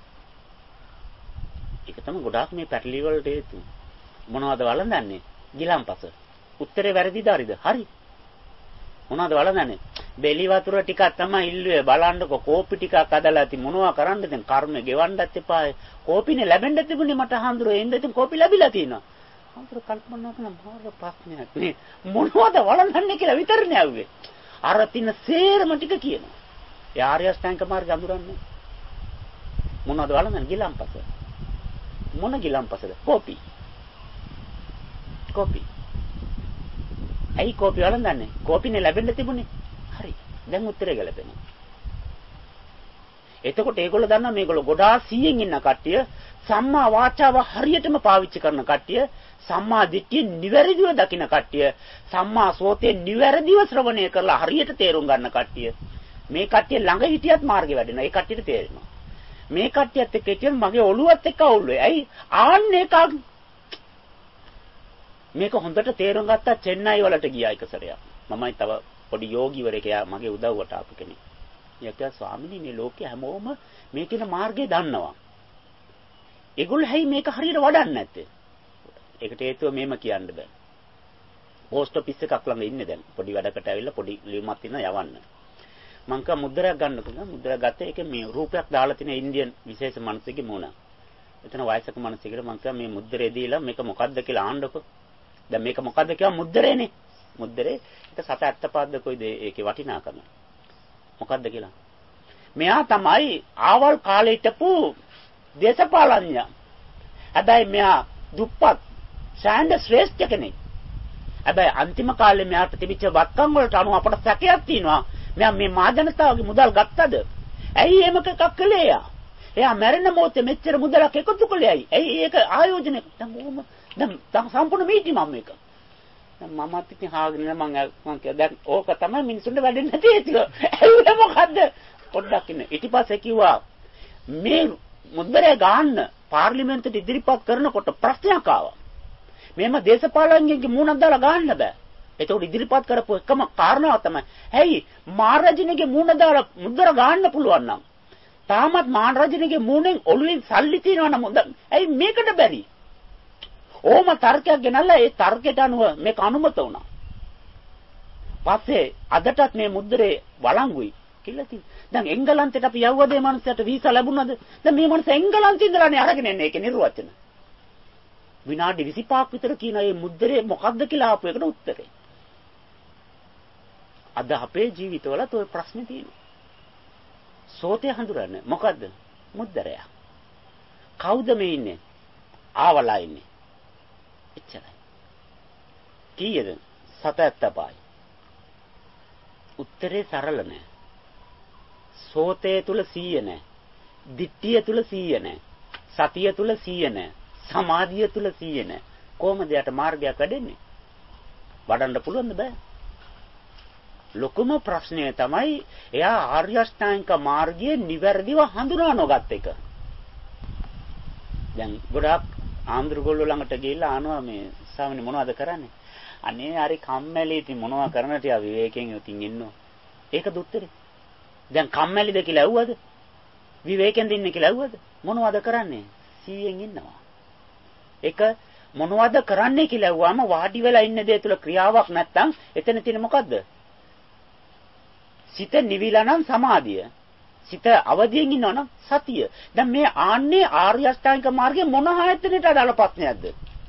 ඒක තමයි ගොඩාක් මේ පැටලි වලට හේතු. මොනවද වළඳන්නේ? ගිලම්පස. උත්තරේ වැරදිද හරිද? හරි. මොනවද වළඳන්නේ? බෙලි වතුර ටිකක් තමයි ඉල්ලුවේ. බලන්නකො කෝපි ටිකක් අදලා ඇති. මොනවා කරන්නද දැන්? කර්ම ගෙවන්නත් එපා. කෝපිනේ ලැබෙන්න තිබුණේ මට හඳුරෝ. එන්න ඉතින් කෝපි ලැබිලා තියෙනවා. හඳුරෝ කල්පනා කරන මාර ප්‍රශ්නයක් නේ. මොනවද වළඳන්නේ කියලා විතරනේ ඇහුවේ. අර තින සේරම ටික කියනවා. ඒ ආර්ය අෂ්ටාංගික මාර්ගය අඳුරන්නේ. මොනවද වළඳන්නේ? ගිලම්පස. මොන ගිලම්පසද? කෝපි. කෝපි. ඇයි කෝපි වළඳන්නේ? කෝපිනේ ලැබෙන්න තිබුණේ. හරි. දැන් උත්තරේ ගැලපෙනවා. එතකොට ඒගොල්ලෝ දන්නවා මේගොල්ලෝ ගොඩාක් 100න් ඉන්න කට්ටිය සම්මා වාචාව හරියටම පාවිච්චි කරන කට්ටිය, සම්මා දිට්ඨිය නිවැරදිව දකින කට්ටිය, සම්මා සෝතේ නිවැරදිව ශ්‍රවණය කරලා හරියට තේරුම් ගන්න කට්ටිය. මේ කට්ටිය ළඟ හිටියත් මාර්ගේ වැඩෙනවා. ඒ කට්ටියට තේරෙනවා. මේ කට්ටියත් එක්ක හිටියම මගේ ඔළුවත් එක්ක අවුල් වෙයි. ඇයි? ආන්නේ එකක් මේක හොඳට තේරුම් ගත්තා චෙන්නයි වලට ගියා එක සැරයක්. මමයි තව පොඩි යෝගිවරයෙක් මගේ උදව්වට ආපු කෙනෙක්. එයා ස්වාමීනි මේ ලෝකේ හැමෝම මේ කියන මාර්ගය දන්නවා. ඒගොල්ලෝ හැයි මේක හරියට වඩන්නේ නැත්තේ. ඒකට හේතුව මේම කියන්න බෑ. පෝස්ට් ඔෆිස් එකක් ළඟ ඉන්නේ දැන්. පොඩි වැඩකට ඇවිල්ලා පොඩි ලියුමක් තියෙනවා යවන්න. මං කව මුද්‍රයක් ගන්න කියලා. මුද්‍රයක් ගත්තේ ඒකේ මේ රූපයක් දාලා තියෙන ඉන්දියන් විශේෂ මිනිස්සුගේ මූණ. එතන වයසක මිනිස්සුෙකුට මං කව මේ මුද්‍රේ දීලා මේක මොකද්ද කියලා අහන්නකො. දැන් මේක මොකද්ද කියලා මුද්‍රේනේ. මුද්‍රේ ඒක 775ද කොයිද ඒකේ වටිනාකම. මොකද්ද කියලා. මෙයා තමයි ආවල් කාලේ හිටපු දේශපාලඥයා. හැබැයි මෙයා දුප්පත් ශාන්ඩ ශ්‍රේෂ්ඨ කෙනෙක්. හැබැයි අන්තිම කාලේ මෙයාට තිබිච්ච වත්කම් වලට අනුව අපට සැකයක් තියෙනවා. මෙයා මේ මාධ්‍යනතාවගේ මුදල් ගත්තද? ඇයි එහෙම එකක් කළේ යා? එයා මැරෙන මොහොතේ මෙච්චර මුදලක් එකතු කළේ ඇයි? ඇයි ඒක ආයෝජනය? දැන් සම්පූර්ණ මීටි මම මේක. දැන් මමත් ඉතින් හාගෙන මම දැන් ඕක තමයි මිනිසුන්ට වැඩෙන්නේ නැති හේතුව. ඇයි මොකද්ද? පොඩ්ඩක් ඉන්න. ඊට පස්සේ කිව්වා මේ මුද්දරේ ගන්න පාර්ලිමේන්තුවට ඉදිරිපත් කරනකොට ප්‍රශ්නයක් ආවා. මේම දේශපාලඥයෙක්ගේ මූණක් දාලා ගන්න බෑ. ඒතකොට ඉදිරිපත් කරපු එකම කාරණාව තමයි ඇයි මහරජිනගේ මූණ දාලා මුද්දර ගන්න පුළුවන් නම් තාමත් මහරජිනගේ මූණෙන් ඔළුවෙන් සල්ලි තියනවා නම් ඇයි මේකට බැරි? ඕම තර්කයක් ගෙනල්ලා ඒ තර්කයට අනුව මේක අනුමත වුණා. පස්සේ අදටත් මේ මුද්දරේ වළංගුයි කියලා තියෙනවා. දැන් එංගලන්තයට අපි යවුවද මේ මනුස්සයාට වීසා ලැබුණාද? දැන් මේ මනුස්සයා එංගලන්තේ ඉඳලානේ අරගෙන එන්නේ ඒකේ නිර්වචන. විනාඩි 25ක් විතර කියන මේ මුද්දරේ මොකක්ද කියලා ආපු එකට උත්තරේ. අද අපේ ජීවිතවලත් ওই ප්‍රශ්නේ තියෙනවා. සෝතේ හඳුරන්නේ මොකද්ද? මුද්දරය. කවුද මේ ඉන්නේ? ආවලා ඉන්නේ. එච්චරයි. කීයද? 775යි. උත්තරේ සරල නෑ. සෝතේ තුල 100 නෑ. දිට්ඨිය තුල 100 නෑ. සතිය තුල 100 නෑ. සමාධිය තුල 100 නෑ. කොහොමද යට මාර්ගයක් වැඩෙන්නේ? වඩන්න පුළුවන්ද බෑ? ලොකුම ප්‍රශ්නය තමයි එයා ආර්ය අෂ්ටාංගික මාර්ගයේ නිවැරදිව හඳුනා නොගත් එක. දැන් ගොඩාක් ආන්දරගොල්ලෝ ළඟට ගිහිල්ලා ආනවා මේ ස්වාමීනි මොනවද කරන්නේ? අනේ හරි කම්මැලි ඉතින් මොනවා කරන්නට යා විවේකයෙන් ඉතින් ඉන්නවා. ඒකද උත්තරේ. දැන් කම්මැලිද කියලා ඇහුවද? විවේකයෙන් ඉන්නේ කියලා ඇහුවද? මොනවද කරන්නේ? 100න් ඉන්නවා. ඒක මොනවද කරන්නේ කියලා ඇහුවාම වාඩි වෙලා ඉන්න දේ තුල ක්‍රියාවක් නැත්තම් එතන තියෙන මොකද්ද? සිත නිවිලා නම් සමාධිය. සිත අවදියෙන් ඉන්නවා නම් සතිය. දැන් මේ ආන්නේ ආර්ය අෂ්ටාංගික මාර්ගයේ මොන ආයතනයට අදාළ ප්‍රශ්නයක්ද?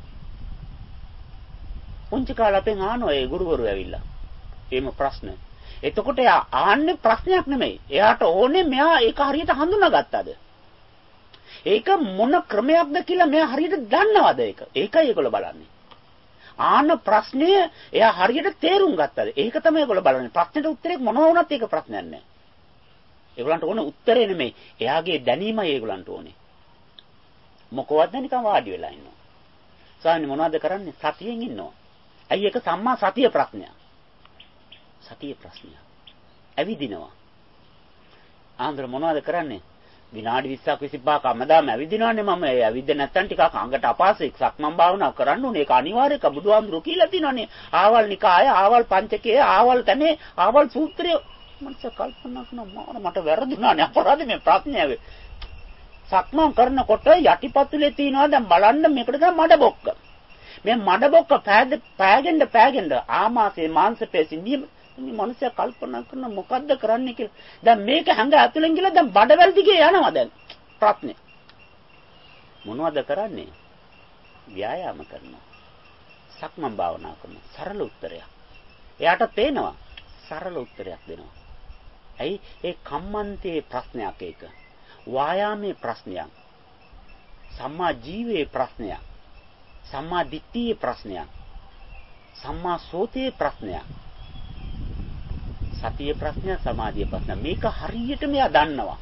උන්ච කාලෙන් ආනෝ ඒ ගුරුවරු ඇවිල්ලා. එහෙම ප්‍රශ්න. එතකොට එයා ආන්නේ ප්‍රශ්නයක් නෙමෙයි. එයාට ඕනේ මෙයා ඒක හරියට හඳුනාගත්තද? ඒක මොන ක්‍රමයක්ද කියලා මෙයා හරියට දන්නවද ඒක? ඒකයි ඒගොල්ලෝ බලන්නේ. ආන ප්‍රශ්නය එයා හරියට තේරුම් ගත්තද? ඒක තමයි ඒගොල්ලෝ බලන්නේ. ප්‍රශ්නෙට උත්තරයක් මොනවා වුණත් ඒක ප්‍රශ්නයක් නෑ. ඒගොල්ලන්ට ඕනේ උත්තරේ නෙමෙයි. එයාගේ දැනීමයි ඒගොල්ලන්ට ඕනේ. මොකවත් නිකන් වාඩි වෙලා ඉන්නවා. ස්වාමීනි මොනවද කරන්නේ? සතියෙන් ඉන්නවා. ඇයි ඒක සම්මා සතිය ප්‍රශ්නයක්. සතිය ප්‍රශ්නයක්. ඇවිදිනවා. ආන්දර මොනවද කරන්නේ? විනාඩි 20ක් 25ක් අමදාම ඇවිදිනවනේ මම. ඒ ඇවිද්ද නැත්තම් ටිකක් අඟට අපහසුයි. සක්මන් භාවනාව කරන්න ඕනේ. ඒක අනිවාර්යක බුදුහාමුදුරුවෝ කියලා තිනවනේ. ආවල් නිකාය, ආවල් පංචකය, ආවල් තනේ, ආවල් සූත්‍රය. මනස කල්පනා කරනවා මට වැරදුනානේ අපරාධ මේ ප්‍රශ්නය. සක්මන් කරනකොට යටිපතුලේ තියනවා දැන් බලන්න මේකට ගම මඩ බොක්ක. මේ මඩ බොක්ක පෑගෙන්න ආමාශයේ මාංශ පේශි නියම මේ මනුස්සයා කල්පනා කරන මොකද්ද කරන්නේ කියලා. දැන් මේක හැංග ඇතුලෙන් ගිහලා දැන් බඩවැල් දිගේ යනවා දැන්. ප්‍රශ්නේ. මොනවද කරන්නේ? ව්‍යායාම කරනවා. සක්මන් භාවනා කරනවා. සරල උත්තරයක්. එයාට පේනවා සරල උත්තරයක් දෙනවා. ඇයි ඒ කම්මන්තේ ප්‍රශ්නයක් ඒක. වායාමයේ ප්‍රශ්නයක්. සම්මා ජීවේ ප්‍රශ්නයක්. සම්මා දිට්ඨියේ ප්‍රශ්නයක්. සම්මා සෝතේ ප්‍රශ්නයක්. සතිය ප්‍රශ්නය සමාධිය ප්‍රශ්න මේක හරියට මෙයා දන්නවා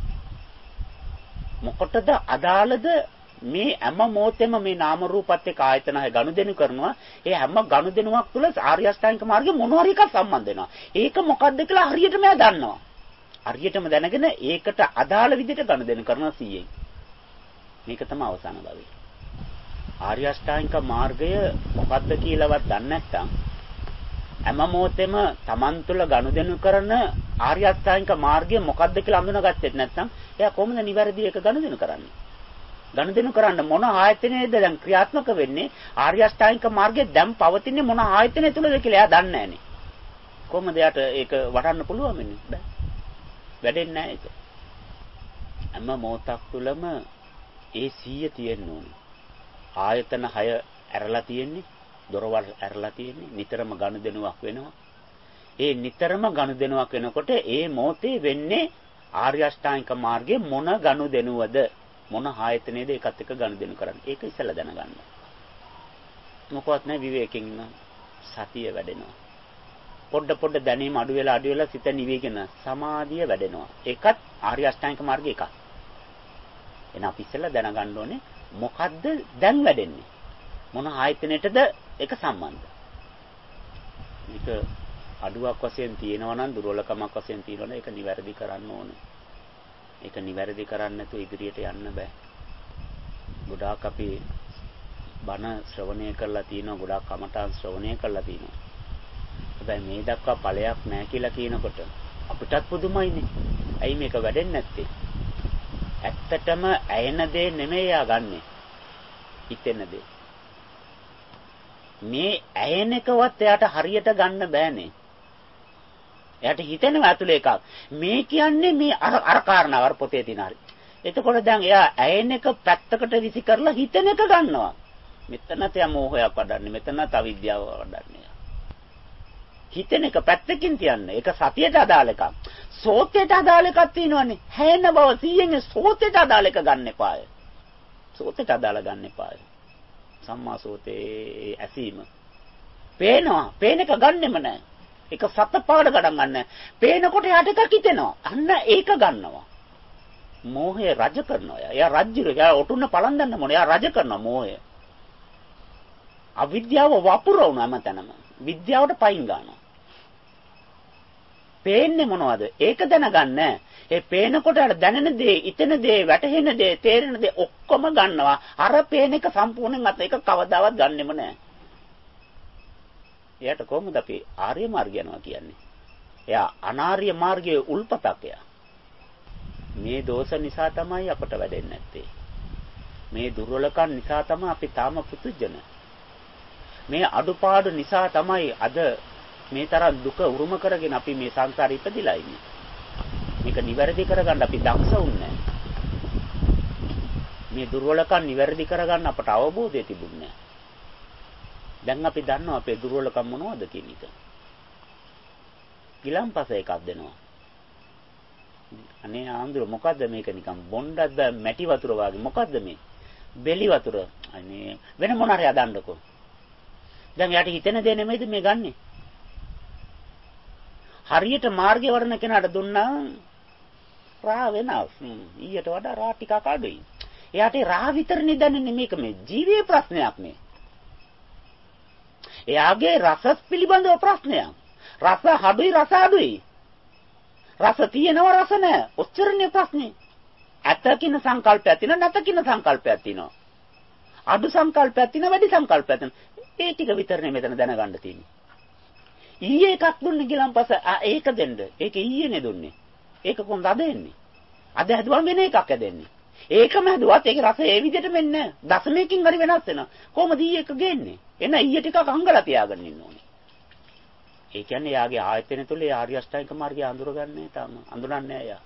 මොකටද අදාළද මේ හැම මොහොතෙම මේ නාම රූපත් එක්ක ආයතන හය ගනුදෙනු කරනවා ඒ හැම ගනුදෙනුවක් තුළ ආර්ය අෂ්ටාංගික මාර්ගයේ මොනවා හරි එකක් සම්බන්ධ වෙනවා ඒක මොකක්ද කියලා හරියට මෙයා දන්නවා හරියටම දැනගෙන ඒකට අදාළ විදිහට ගනුදෙනු කරනවා 100න් මේක තමයි අවසාන භවය ආර්ය අෂ්ටාංගික මාර්ගය මොකක්ද කියලාවත් දන්නේ නැත්නම් හැම මොහොතෙම Taman තුල ගනුදෙනු කරන ආර්ය අෂ්ටාංගික මාර්ගය මොකක්ද කියලා අඳුනගත්තේ නැත්නම් එයා කොහොමද නිවැරදි එක ගනුදෙනු කරන්නේ? ගනුදෙනු කරන්න මොන ආයතනයේද දැන් ක්‍රියාත්මක වෙන්නේ? ආර්ය අෂ්ටාංගික මාර්ගයේ දැන් පවතින්නේ මොන ආයතනය තුලද කියලා එයා දන්නේ නැහනේ. කොහොමද එයාට ඒක වටන්න පුළුවන් වෙන්නේ? බෑ. වැඩෙන්නේ නැහැ ඒක. හැම මොහොතක් තුලම ඒ 100 තියෙන්න ඕනේ. ආයතන 6 ඇරලා තියෙන්නේ දොරවල් ඇරලා තියෙන්නේ නිතරම ගනුදෙනුවක් වෙනවා. ඒ නිතරම ගනුදෙනුවක් වෙනකොට ඒ මොහොතේ වෙන්නේ ආර්ය අෂ්ටාංගික මාර්ගයේ මොන ගනුදෙනුවද මොන ආයතනයේද ඒකත් එක්ක ගනුදෙනු කරන්නේ. ඒක ඉස්සෙල්ලා දැනගන්න. මොකවත් නැහැ විවේකයෙන් ඉන්න සතිය වැඩෙනවා. පොඩ දැනීම අඩු වෙලා සිත නිවිගෙන සමාධිය වැඩෙනවා. ඒකත් ආර්ය අෂ්ටාංගික මාර්ගයේ එකක්. එහෙනම් අපි ඉස්සෙල්ලා දැනගන්න ඕනේ මොකද්ද දැන් වැඩෙන්නේ? මොන ආයතනයටද ඒක සම්බන්ධ? මේක අඩුවක් වශයෙන් තියෙනවා නම් දුර්වලකමක් වශයෙන් තියෙනවා නම් ඒක නිවැරදි කරන්න ඕනේ. ඒක නිවැරදි කරන්නේ නැතුව ඉදිරියට යන්න බෑ. ගොඩාක් අපි බණ ශ්‍රවණය කරලා තියෙනවා, ගොඩාක් කමඨාන් ශ්‍රවණය කරලා තියෙනවා. හැබැයි මේ දක්වා ඵලයක් නැහැ කියලා කියනකොට අපිටත් පුදුමයිනේ. ඇයි මේක වැඩෙන්නේ නැත්තේ? ඇත්තටම ඇයෙන දේ නෙමෙයි යා ගන්නෙ. හිතෙන දේ. මේ ඇයෙන එකවත් එයාට හරියට ගන්න බෑනේ. එයාට හිතෙනවා ඇතුලේ එකක්. මේ කියන්නේ මේ අර කාරණාව අර පොතේ තියෙන හරි. එතකොට දැන් එයා ඇයෙන එක පැත්තකට විසි කරලා හිතෙන එක ගන්නවා. මෙතන තියා මෝහයක් වඩන්නේ. මෙතන අවිද්‍යාව වඩන්නේ. හිතෙන එක පැත්තකින් තියන්නේ. ඒක සතියට අදාළ එකක්. සෝතයට අදාළ එකක් තියෙනවනේ. හැෙන බව 100න් සෝතයට අදාළ එක ගන්න එපාය. සෝතයට අදාළ ගන්න එපාය. සම්මා සෝතේ ඇසීම. පේනවා. පේන එක ගන්නෙම නැහැ. ඒක සතපාඩ ගණන් ගන්න. පේනකොට යට එකක් හිතෙනවා. අන්න ඒක ගන්නවා. මෝහය රජ කරනවා. එයා රජ්ජුර. එයා ඔටුන්න පලන් දන්න මොන. එයා රජ කරනවා මෝහය. අවිද්‍යාව වපුරවනවා හැමතැනම. විද්‍යාවට පයින් ගන්නවා. පේන්නේ මොනවද? ඒක දැනගන්න. ඒ පේනකොට අර දැනෙන දේ, ඉතන දේ, වැටහෙන දේ, තේරෙන දේ ඔක්කොම ගන්නවා. අර පේන එක සම්පූර්ණයෙන් අත එක කවදාවත් ගන්නෙම නැහැ. එයාට කොහොමද අපි ආර්ය මාර්ගය යනවා කියන්නේ? එයා අනාර්ය මාර්ගයේ උල්පතක් එයා. මේ දෝෂ නිසා තමයි අපට වැඩෙන්නේ නැත්තේ. මේ දුර්වලකම් නිසා තමයි අපි තාම පුදුජන. මේ අඩුපාඩු නිසා තමයි අද මේ තරම් දුක උරුම කරගෙන අපි මේ සංසාරේ ඉපදිලා ඉන්නේ. මේක නිවැරදි කරගන්න අපි දක්ෂ වුන්නේ මේ දුර්වලකම් නිවැරදි කරගන්න අපට අවබෝධය තිබුණේ. දැන් අපි දන්නවා අපේ දුර්වලකම් මොනවද කියන එක. ගිලම්පස එකක් දෙනවා. අනේ ආන්දර මොකද්ද මේක නිකන් බොණ්ඩක්ද මැටි වතුර වගේ මොකද්ද මේ? බෙලි වතුර. අනේ වෙන මොන හරි අදන්නකෝ. දැන් යාට හිතෙන දේ නෙමෙයිද මේ ගන්නෙ? හරියට මාර්ගය වර්ණ කෙනාට දුන්නා රා වෙනස්. ඊට වඩා රා ටිකක් අඩුයි. එයාට රා විතරනේ දැනෙන්නේ මේක මේ ජීවිතේ ප්‍රශ්නයක් නේ. එයාගේ රස පිළිබඳව ප්‍රශ්නයක්. රස අඩුයි රස අඩුයි. රස තියෙනවා රස නැහැ. ඔච්චරනේ ප්‍රශ්නේ. ඇත කින සංකල්පයක් තියෙනවා නැත කින සංකල්පයක් තියෙනවා. අඩු සංකල්පයක් තියෙනවා වැඩි සංකල්පයක් තියෙනවා. ඒ ටික විතරනේ මෙතන දැනගන්න තියෙන්නේ. ඊයේ එකක් දුන්නේ ගිලම්පස ඒක දෙන්න. ඒක ඊයේනේ දුන්නේ. ඒක කොහොමද අද එන්නේ? අද හැදුවම වෙන එකක් හැදෙන්නේ. ඒකම හැදුවත් ඒකේ රස ඒ විදිහට වෙන්නේ නැහැ. දශමයකින් හරි වෙනස් වෙනවා. කොහොමද ඊයේ එක ගේන්නේ? එන ඊයේ ටිකක් අංගලා තියාගෙන ඉන්න ඕනේ. ඒ කියන්නේ යාගේ ආයතන තුල ඒ ආර්ය අෂ්ටාංගික මාර්ගය අඳුරගන්නේ තාම අඳුරන්නේ නැහැ යා.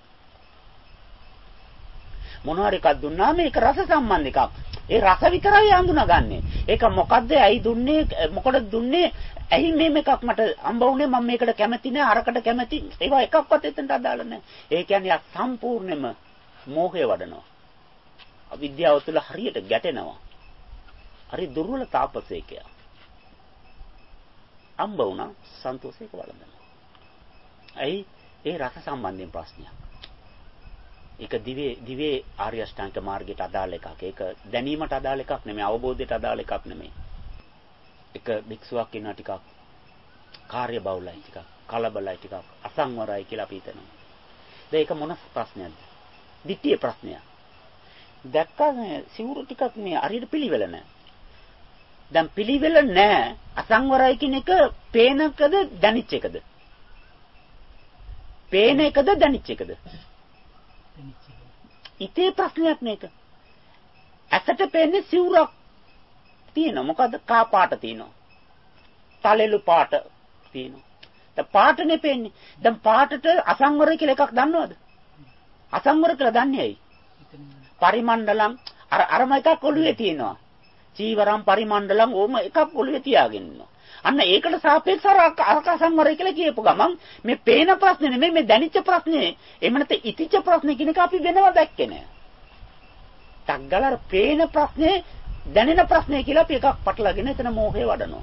මොනවාරි එකක් දුන්නාම ඒක රස සම්බන්ධ එකක්. ඒ රස විතරයි අඳුනගන්නේ. ඒක මොකද්ද? ඇයි දුන්නේ? මොකටද දුන්නේ? ඇයි මේක මට හම්බ වුනේ? මම මේකට කැමති නෑ, අරකට කැමති. ඒවා එකක්වත් එතනට අදාළ නෑ. ඒ කියන්නේ යා සම්පූර්ණයෙන්ම මෝහය වඩනවා. අවිද්‍යාව තුළ හරියට ගැටෙනවා. හරි දුර්වල තාපසේකයා. හම්බ වුණා සන්තෝෂයක වළඳනවා. ඇයි? ඒ රස සම්බන්ධයෙන් ප්‍රශ්නයක්. ඒක දිවේ ආර්ය අෂ්ටාංගික මාර්ගයට අදාළ එකක්. ඒක දැනීමට අදාළ එකක් නෙමෙයි, අවබෝධයට අදාළ එකක් නෙමෙයි. එක භික්ෂුවක් ඉන්නවා ටිකක් කාර්ය බහුලයි, ටිකක් කලබලයි, ටිකක් අසංවරයි කියලා අපි හිතනවා. දැන් ඒක මොන ප්‍රශ්නයක්ද? ditthිය ප්‍රශ්නයක්. දැක්කම සිවුරු ටිකක් මේ හරියට පිළිවෙල නැහැ. දැන් පිළිවෙල නැහැ. අසංවරයි කියන එක පේනකද දැනිච්ච එකද? පේන එකද දැනිච්ච එකද? ඉතේ ප්‍රශ්නයක් මේක. ඇසට පේන්නේ සිවුරක් තියෙනවා. මොකද කා පාට තියෙනවා. තලෙලු පාට තියෙනවා. දැන් පාටනේ පේන්නේ. දැන් පාටට අසංවර කියලා එකක් දන්නවද? අසංවර කියලා දන්නේ ඇයි? පරිමණ්ඩලම් අරම එකක් ඔළුවේ තියෙනවා. චීවරම් පරිමණ්ඩලම් ඕම එකක් ඔළුවේ තියාගෙන ඉන්නවා. අන්න ඒකට සාපේක්ෂව අරක අසංවරය කියලා කියපු ගමන් මේ පේන ප්‍රශ්නේ නෙමෙයි මේ දැනිච්ච ප්‍රශ්නේ. එහෙම නැත්නම් ඉතිච්ච ප්‍රශ්නේ කියන එක අපි වෙනව දැක්කේ නෑ. ටග්ගලර පේන ප්‍රශ්නේ දැනෙන ප්‍රශ්නේ කියලා අපි එකක් පටලගෙන එතන මෝහය වඩනවා.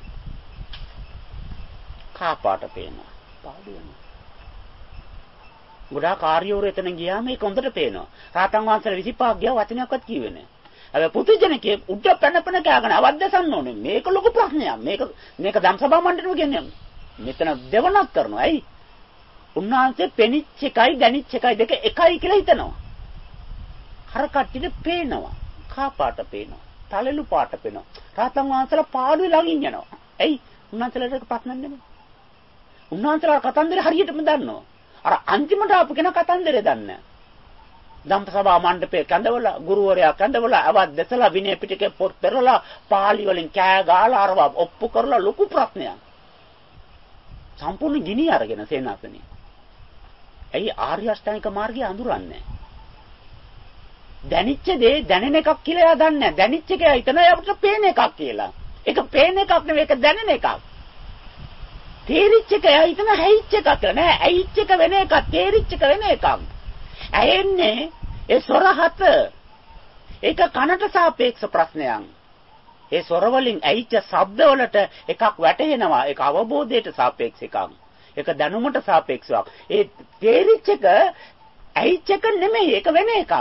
කාපාට පේනවා. පාඩු වෙනවා. ගොඩාක් කාර්යවරු එතන ගියාම ඒක හොඳට පේනවා. රාතන් වහන්සේලා 25ක් ගියා වචනයක්වත් කිව්වේ නෑ. අර පුදුජනකේ උඩ පැන කෑගෙන අවද්දසන්න ඕනේ. මේක ලොකු ප්‍රශ්නයක්. මේක ධම්සභා මණ්ඩලෙම කියන්නේ. මෙතන දෙවනක් කරනවා. ඇයි? උන්වහන්සේ පෙනිච්ච එකයි දැනිච්ච එකයි දෙක එකයි කියලා හිතනවා. අර කට්ටියට පේනවා. කා පාට පේනවා. තලෙලු පාට පේනවා. රාතන් වහන්සේලා පාළුවේ ළඟින් යනවා. ඇයි? උන්වහන්සේලාට ප්‍රශ්න නෙමෙයි. උන්වහන්සේලා කතන්දර හරියටම දන්නවා. අර අන්තිමට ආපු කෙනා කතන්දරේ දන්නේ නැහැ. ධම්සභා මණ්ඩපේ කැඳවලා ගුරුවරයා කැඳවලා අවද් දැසලා විනය පිටකේ පොත් පෙරලා පාළි වලින් කෑ ගාලා අරව ඔප්පු කරලා ලොකු ප්‍රශ්නයක්. සම්පූර්ණ ගිනි අරගෙන සේනාසනේ. ඇයි ආර්ය අෂ්ටාංගික මාර්ගය අඳුරන්නේ? දැනිච්ච දේ දැනෙන එකක් කියලා එයා දන්නේ නැහැ. දැනිච්ච එක හිතනවා යාට පේන එකක් කියලා. ඒක පේන එකක් නෙවෙයි ඒක දැනෙන එකක්. තේරිච්ච එක එයා හිතන හැයිච්ච එකක් කියලා නෑ. ඇයිච්ච එක වෙන එකක්, තේරිච්ච එක වෙන එකක්. ඇයෙන්නේ ඒ ස්වර හත. ඒක කනට සාපේක්ෂ ප්‍රශ්නයක්. ඒ ස්වර වලින් ඇයිච්ච ශබ්ද වලට එකක් වැටහෙනවා. ඒක අවබෝධයට සාපේක්ෂ එකක්. ඒක දැනුමට සාපේක්ෂයක්. ඒ තේරිච්ච එක ඇයිච්ච එක නෙමෙයි. ඒක වෙන එකක්.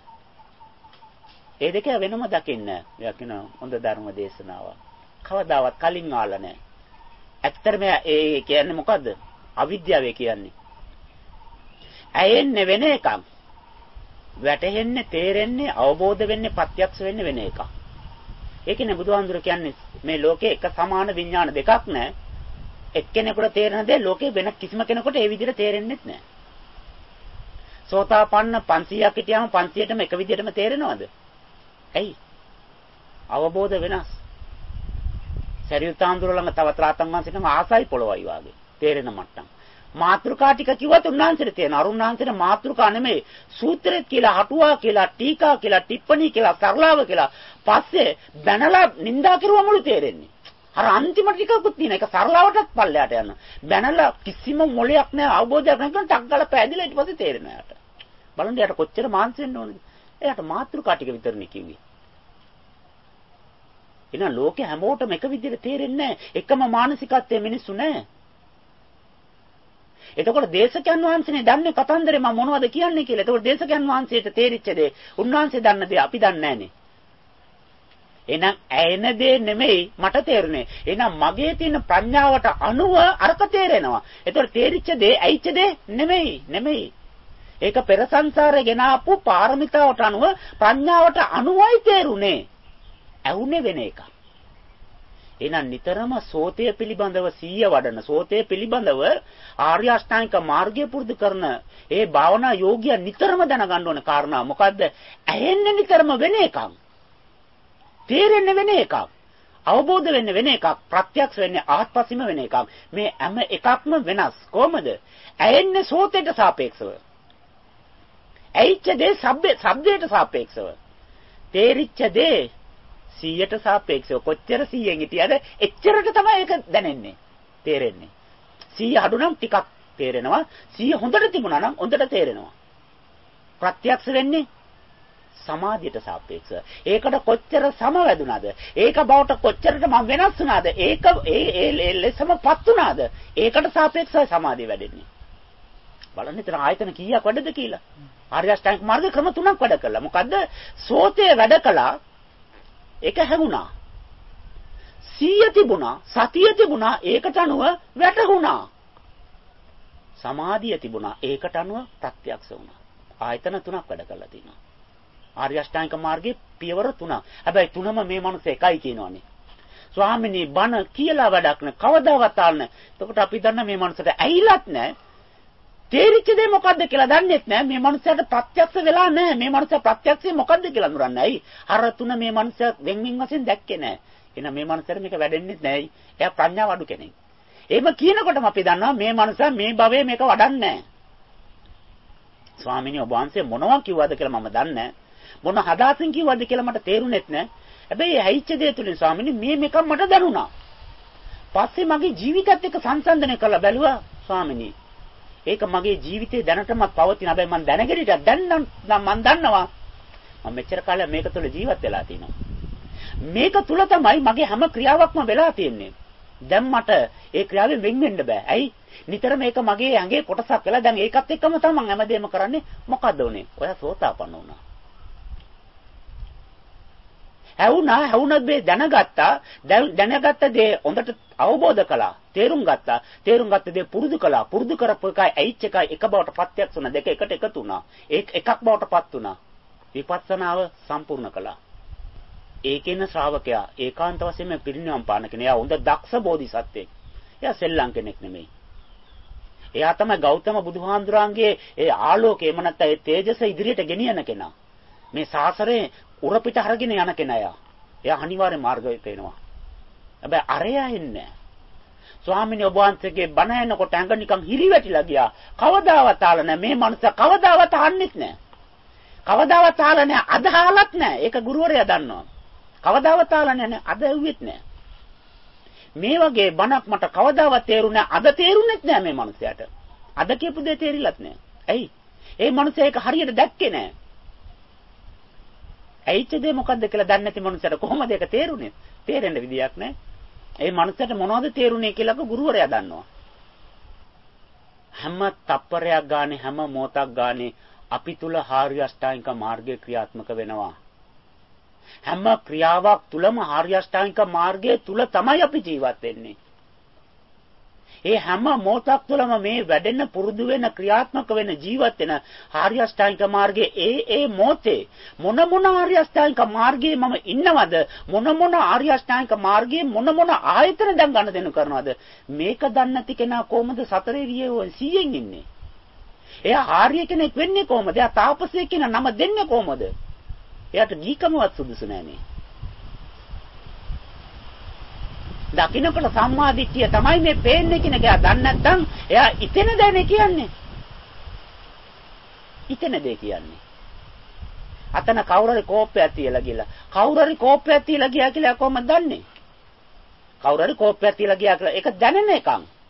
ඒ දෙක වෙනම දකින්න. මෙයා කියන හොඳ ධර්ම දේශනාවක්. කවදාවත් කලින් ආලා නැහැ. ඇත්තටම ඒ කියන්නේ මොකද්ද? අවිද්‍යාව කියන්නේ. ඇයෙන්නේ වෙන එකක්. වැටෙන්නේ, තේරෙන්නේ, අවබෝධ වෙන්නේ, ප්‍රත්‍යක්ෂ වෙන්නේ වෙන එකක්. ඒකනේ බුදුහාමුදුර කියන්නේ මේ ලෝකේ එක සමාන විඥාන දෙකක් නැහැ. එක්කෙනෙකුට තේරෙන දේ ලෝකේ වෙන කිසිම කෙනෙකුට ඒ විදිහට තේරෙන්නේ නැහැ. සෝතාපන්න 500ක් හිටියාම 500ටම එක විදිහටම තේරෙනවද? ඇයි? අවබෝධ වෙනස්. සරියුතාන්දුර ළඟ තවත් රාතන් වහන්සේ නම් ආසයි පොළොවයි වාගේ තේරෙන මට්ටම්. මාත්‍රිකා ටික කිව්වත් උන්වහන්සේට තේරෙන. අරුණාන්සේට මාත්‍රිකා නෙමෙයි සූත්‍රෙත් කියලා, හටුවා කියලා, ටීකා කියලා, ටිප්පණී කියලා, සරලාව කියලා පස්සේ බැනලා නින්දා කරුවමලු තේරෙන්නේ. අර අන්තිම ටිකකුත් තියෙන එක සරලාවටත් පල්ලයට යන. බැනලා කිසිම මොලයක් නැහැ, අවබෝධයක් නැහැ කියන ටක් ගාලා පෑදිලා ඊට පස්සේ තේරෙනවා යාට. බලන්න යාට කොච්චර මාංශ වෙන්න ඕනද? එයාට මාත්‍රිකා ටික විතරනේ කිව්වේ. එහෙනම් ලෝකේ හැමෝටම එක විදිහට තේරෙන්නේ නැහැ. එකම මානසිකත්වයේ මිනිස්සු නැහැ. එතකොට දේශකයන් වහන්සේනේ දන්නේ කතන්දරේ මම මොනවද කියන්නේ කියලා. එතකොට දේශකයන් වහන්සේට තේරිච්ච දේ උන්වහන්සේ දන්න දේ අපි දන්නේ නැහනේ. එහෙනම් ඇයෙන දේ නෙමෙයි මට තේරුනේ. එහෙනම් මගේ තියෙන ප්‍රඥාවට අනුව අරක තේරෙනවා. එතකොට තේරිච්ච දේ ඇයිච්ච දේ නෙමෙයි. ඒක පෙර සංසාරේ ගෙන ආපු පාරමිතාවට අනුව ප්‍රඥාවට අනුවයි තේරුනේ. ඇවුනේ වෙන එකක්. එහෙනම් නිතරම සෝතය පිළිබඳව සීය වඩන, සෝතය පිළිබඳව ආර්ය අෂ්ටාංගික මාර්ගය පුරුදු කරන ඒ භාවනා යෝගියා නිතරම දැනගන්න ඕන කාරණා මොකද්ද? ඇහෙන්නේ නිතරම වෙන එකක්. තේරෙන්නේ වෙන එකක්. අවබෝධ වෙන්නේ වෙන එකක්. ප්‍රත්‍යක්ෂ වෙන්නේ ආත්පසීම වෙන එකක්. මේ හැම එකක්ම වෙනස්. කොහමද? ඇහෙන්නේ සෝතයට සාපේක්ෂව. ඇයිච්ච දේ ශබ්දයට සාපේක්ෂව. තේරිච්ච දේ 100ට සාපේක්ෂව කොච්චර 100න් හිටියද එච්චරට තමයි ඒක දැනෙන්නේ තේරෙන්නේ 100 අඩු නම් ටිකක් තේරෙනවා 100 හොඳට තිබුණා නම් හොඳට තේරෙනවා ප්‍රත්‍යක්ෂ වෙන්නේ සමාධියට සාපේක්ෂව ඒකට කොච්චර සමවැදුනද ඒක බවට කොච්චරට මම වෙනස් වුණාද ඒක ඒ ලෙසමපත් වුණාද ඒකට සාපේක්ෂවයි සමාධිය වැඩෙන්නේ බලන්න ඉතින් ආයතන කීයක් වැඩද කියලා ආර්ය අෂ්ටාංගික මාර්ග ක්‍රම 3ක් වැඩ කළා මොකද්ද සෝතේ වැඩ කළා ඒක හැඟුණා. 100 තිබුණා, සතිය තිබුණා, ඒකට අනුව වැටහුණා. සමාධිය තිබුණා, ඒකට අනුව ප්‍රත්‍යක්ෂ වුණා. ආයතන 3ක් වැඩ කරලා තිනවා. ආර්ය අෂ්ටාංගික මාර්ගයේ පියවර 3ක්. හැබැයි තුනම මේ මනුස්ස එකයි කියනවනේ. ස්වාමිනී බණ කියලා වැඩක් නෑ. කවදාවත් ආන්නේ. එතකොට අපි දන්න මේ මනුස්සට ඇහිලත් නෑ. තේරිච්ච දේ මොකද්ද කියලා දන්නේත් නෑ. මේ මනුස්සයාට ප්‍රත්‍යක්ෂ වෙලා නෑ. මේ මනුස්සයා ප්‍රත්‍යක්ෂේ මොකද්ද කියලා නුරන්නේ. ඇයි? අර තුන මේ මනුස්සයා වෙන්වෙන් වශයෙන් දැක්කේ නෑ. එහෙනම් මේ මනුස්සයාට මේක වැඩෙන්නේ නැහැ. එයා ප්‍රඥාව අඩු කෙනෙක්. එහෙම කියනකොටම අපි දන්නවා මේ මනුස්සයා මේ භවයේ මේක වඩන්නේ නෑ. ස්වාමීනි ඔබ වහන්සේ මොනවා කිව්වද කියලා මම දන්නේ නෑ. මොන හදාසින් කිව්වද කියලා මට තේරුණෙත් නෑ. හැබැයි ඇහිච්ච දේ තුලින් ස්වාමීනි මේක මට දැනුණා. පස්සේ මගේ ජීවිතයත් එක්ක සංසන්දනය කරලා බැලුවා ස්වාමීනි. ඒක මගේ ජීවිතේ දැනටමත් පවතින. හැබැයි මම දැනගෙන ඉතින් දැන් නම් මම දන්නවා. මම මෙච්චර කාලයක් මේක තුළ ජීවත් වෙලා තිනවා. මේක තුළ තමයි මගේ හැම ක්‍රියාවක්ම වෙලා තියෙන්නේ. දැන් මට ඒ ක්‍රියාවෙන් වෙන් වෙන්න බෑ. ඇයි? නිතර මේක මගේ ඇඟේ කොටසක් වෙලා දැන් ඒකත් එක්කම තමයි මම හැමදේම කරන්නේ. මොකද්ද උනේ? ඔයා සෝතාපන්න වුණා. හැවුනත් මේ දැනගත්තා. දැනගත්ත දේ හොඳට අවබෝධ කළා. තේරුම් ගත්ත දේ පුරුදු කළා. පුරුදු කරපු එකයි ඇයිච් එකයි එක බවට ප්‍රත්‍යක්ෂ වුණා. දෙක එකට එකතු වුණා. එකක් බවටපත් වුණා. විපස්සනාව සම්පූර්ණ කළා. ඒකේන ශ්‍රාවකයා ඒකාන්ත වශයෙන්ම පිරිනිවන් පාන කෙනෙක්. එයා හොඳ දක්ෂ බෝධිසත්වෙක්. එයා සෙල්ලම් කෙනෙක් නෙමෙයි. එයා තමයි ගෞතම බුදුහාඳුරන්ගේ ඒ ආලෝකය එම නැත්නම් ඒ තේජස ඉදිරියට ගෙනියන කෙනා. මේ සාසරේ උරපිට අරගෙන යන කෙනා. එයා අනිවාර්ය මාර්ගය පේනවා. හැබැයි අරයා එන්නේ ස්වාමීනි ඔබ වහන්සේගේ බණ ඇහෙනකොට ඇඟ නිකන් හිරිවැටිලා ගියා. කවදාවත් ආල නැහැ. මේ මනුස්සයා කවදාවත් අහන්නෙත් නැහැ. කවදාවත් ආල නැහැ. අදහලත් නැහැ. ඒක ගුරුවරයා දන්නවා. කවදාවත් ආල නැහැ. අද ඇහුවෙත් නැහැ. මේ වගේ බණක් මට කවදාවත් තේරුනේ නැහැ. අද තේරුනේත් නැහැ මේ මනුස්සයාට. අද කියපු දේ තේරිලත් නැහැ. ඇයි? ඒ මනුස්සයා ඒක හරියට දැක්කේ නැහැ. ඇයිච්ච දේ මොකද්ද කියලා දන්නේ නැති මනුස්සයට කොහොමද ඒක තේරුනේ? තේරෙන්න විදියක් නැහැ. ඒ මනුස්සයට මොනවද තේරුනේ කියලා ගුරුවරයා දන්නවා. හැම තප්පරයක් ගානේ හැම මොහොතක් ගානේ අපි තුල ආර්ය අෂ්ටාංගික මාර්ගය ක්‍රියාත්මක වෙනවා. හැම ක්‍රියාවක් තුලම ආර්ය අෂ්ටාංගික මාර්ගය තුල තමයි අපි ජීවත් වෙන්නේ. ඒ හැම මොහොතක් තුළම මේ වැඩෙන පුරුදු වෙන ක්‍රියාත්මක වෙන ජීවත් වෙන ආර්ය අෂ්ටාංගික මාර්ගයේ ඒ මොහොතේ මොන ආර්ය අෂ්ටාංගික මාර්ගයේ මම ඉන්නවද මොන ආර්ය අෂ්ටාංගික මාර්ගයේ මොන ආයතන දැන් ගන්න දෙනු කරනවද මේක දන්නේ නැති කෙනා කොහොමද සතරේ වියේ 100න් ඉන්නේ? එයා ආර්ය කෙනෙක් වෙන්නේ කොහොමද? එයා තාපසයෙක් කියන නම දෙන්නේ කොහොමද? එයාට ගීකමවත් සුදුසු නෑනේ. දකින්නකොට සම්මාදිට්ඨිය තමයි මේ පේන්නේ කියන එක. එයා දන්නේ නැත්නම් එයා ඉතෙන දේ කියන්නේ. ඉතෙන දේ කියන්නේ. අතන කවුරුරි කෝප්පයක් තියලා ගිහලා කවුරුරි කෝප්පයක් තියලා ගියා කියලා කොහොමද දන්නේ? කවුරුරි කෝප්පයක් තියලා ගියා කියලා ඒක දැනෙන එකක්.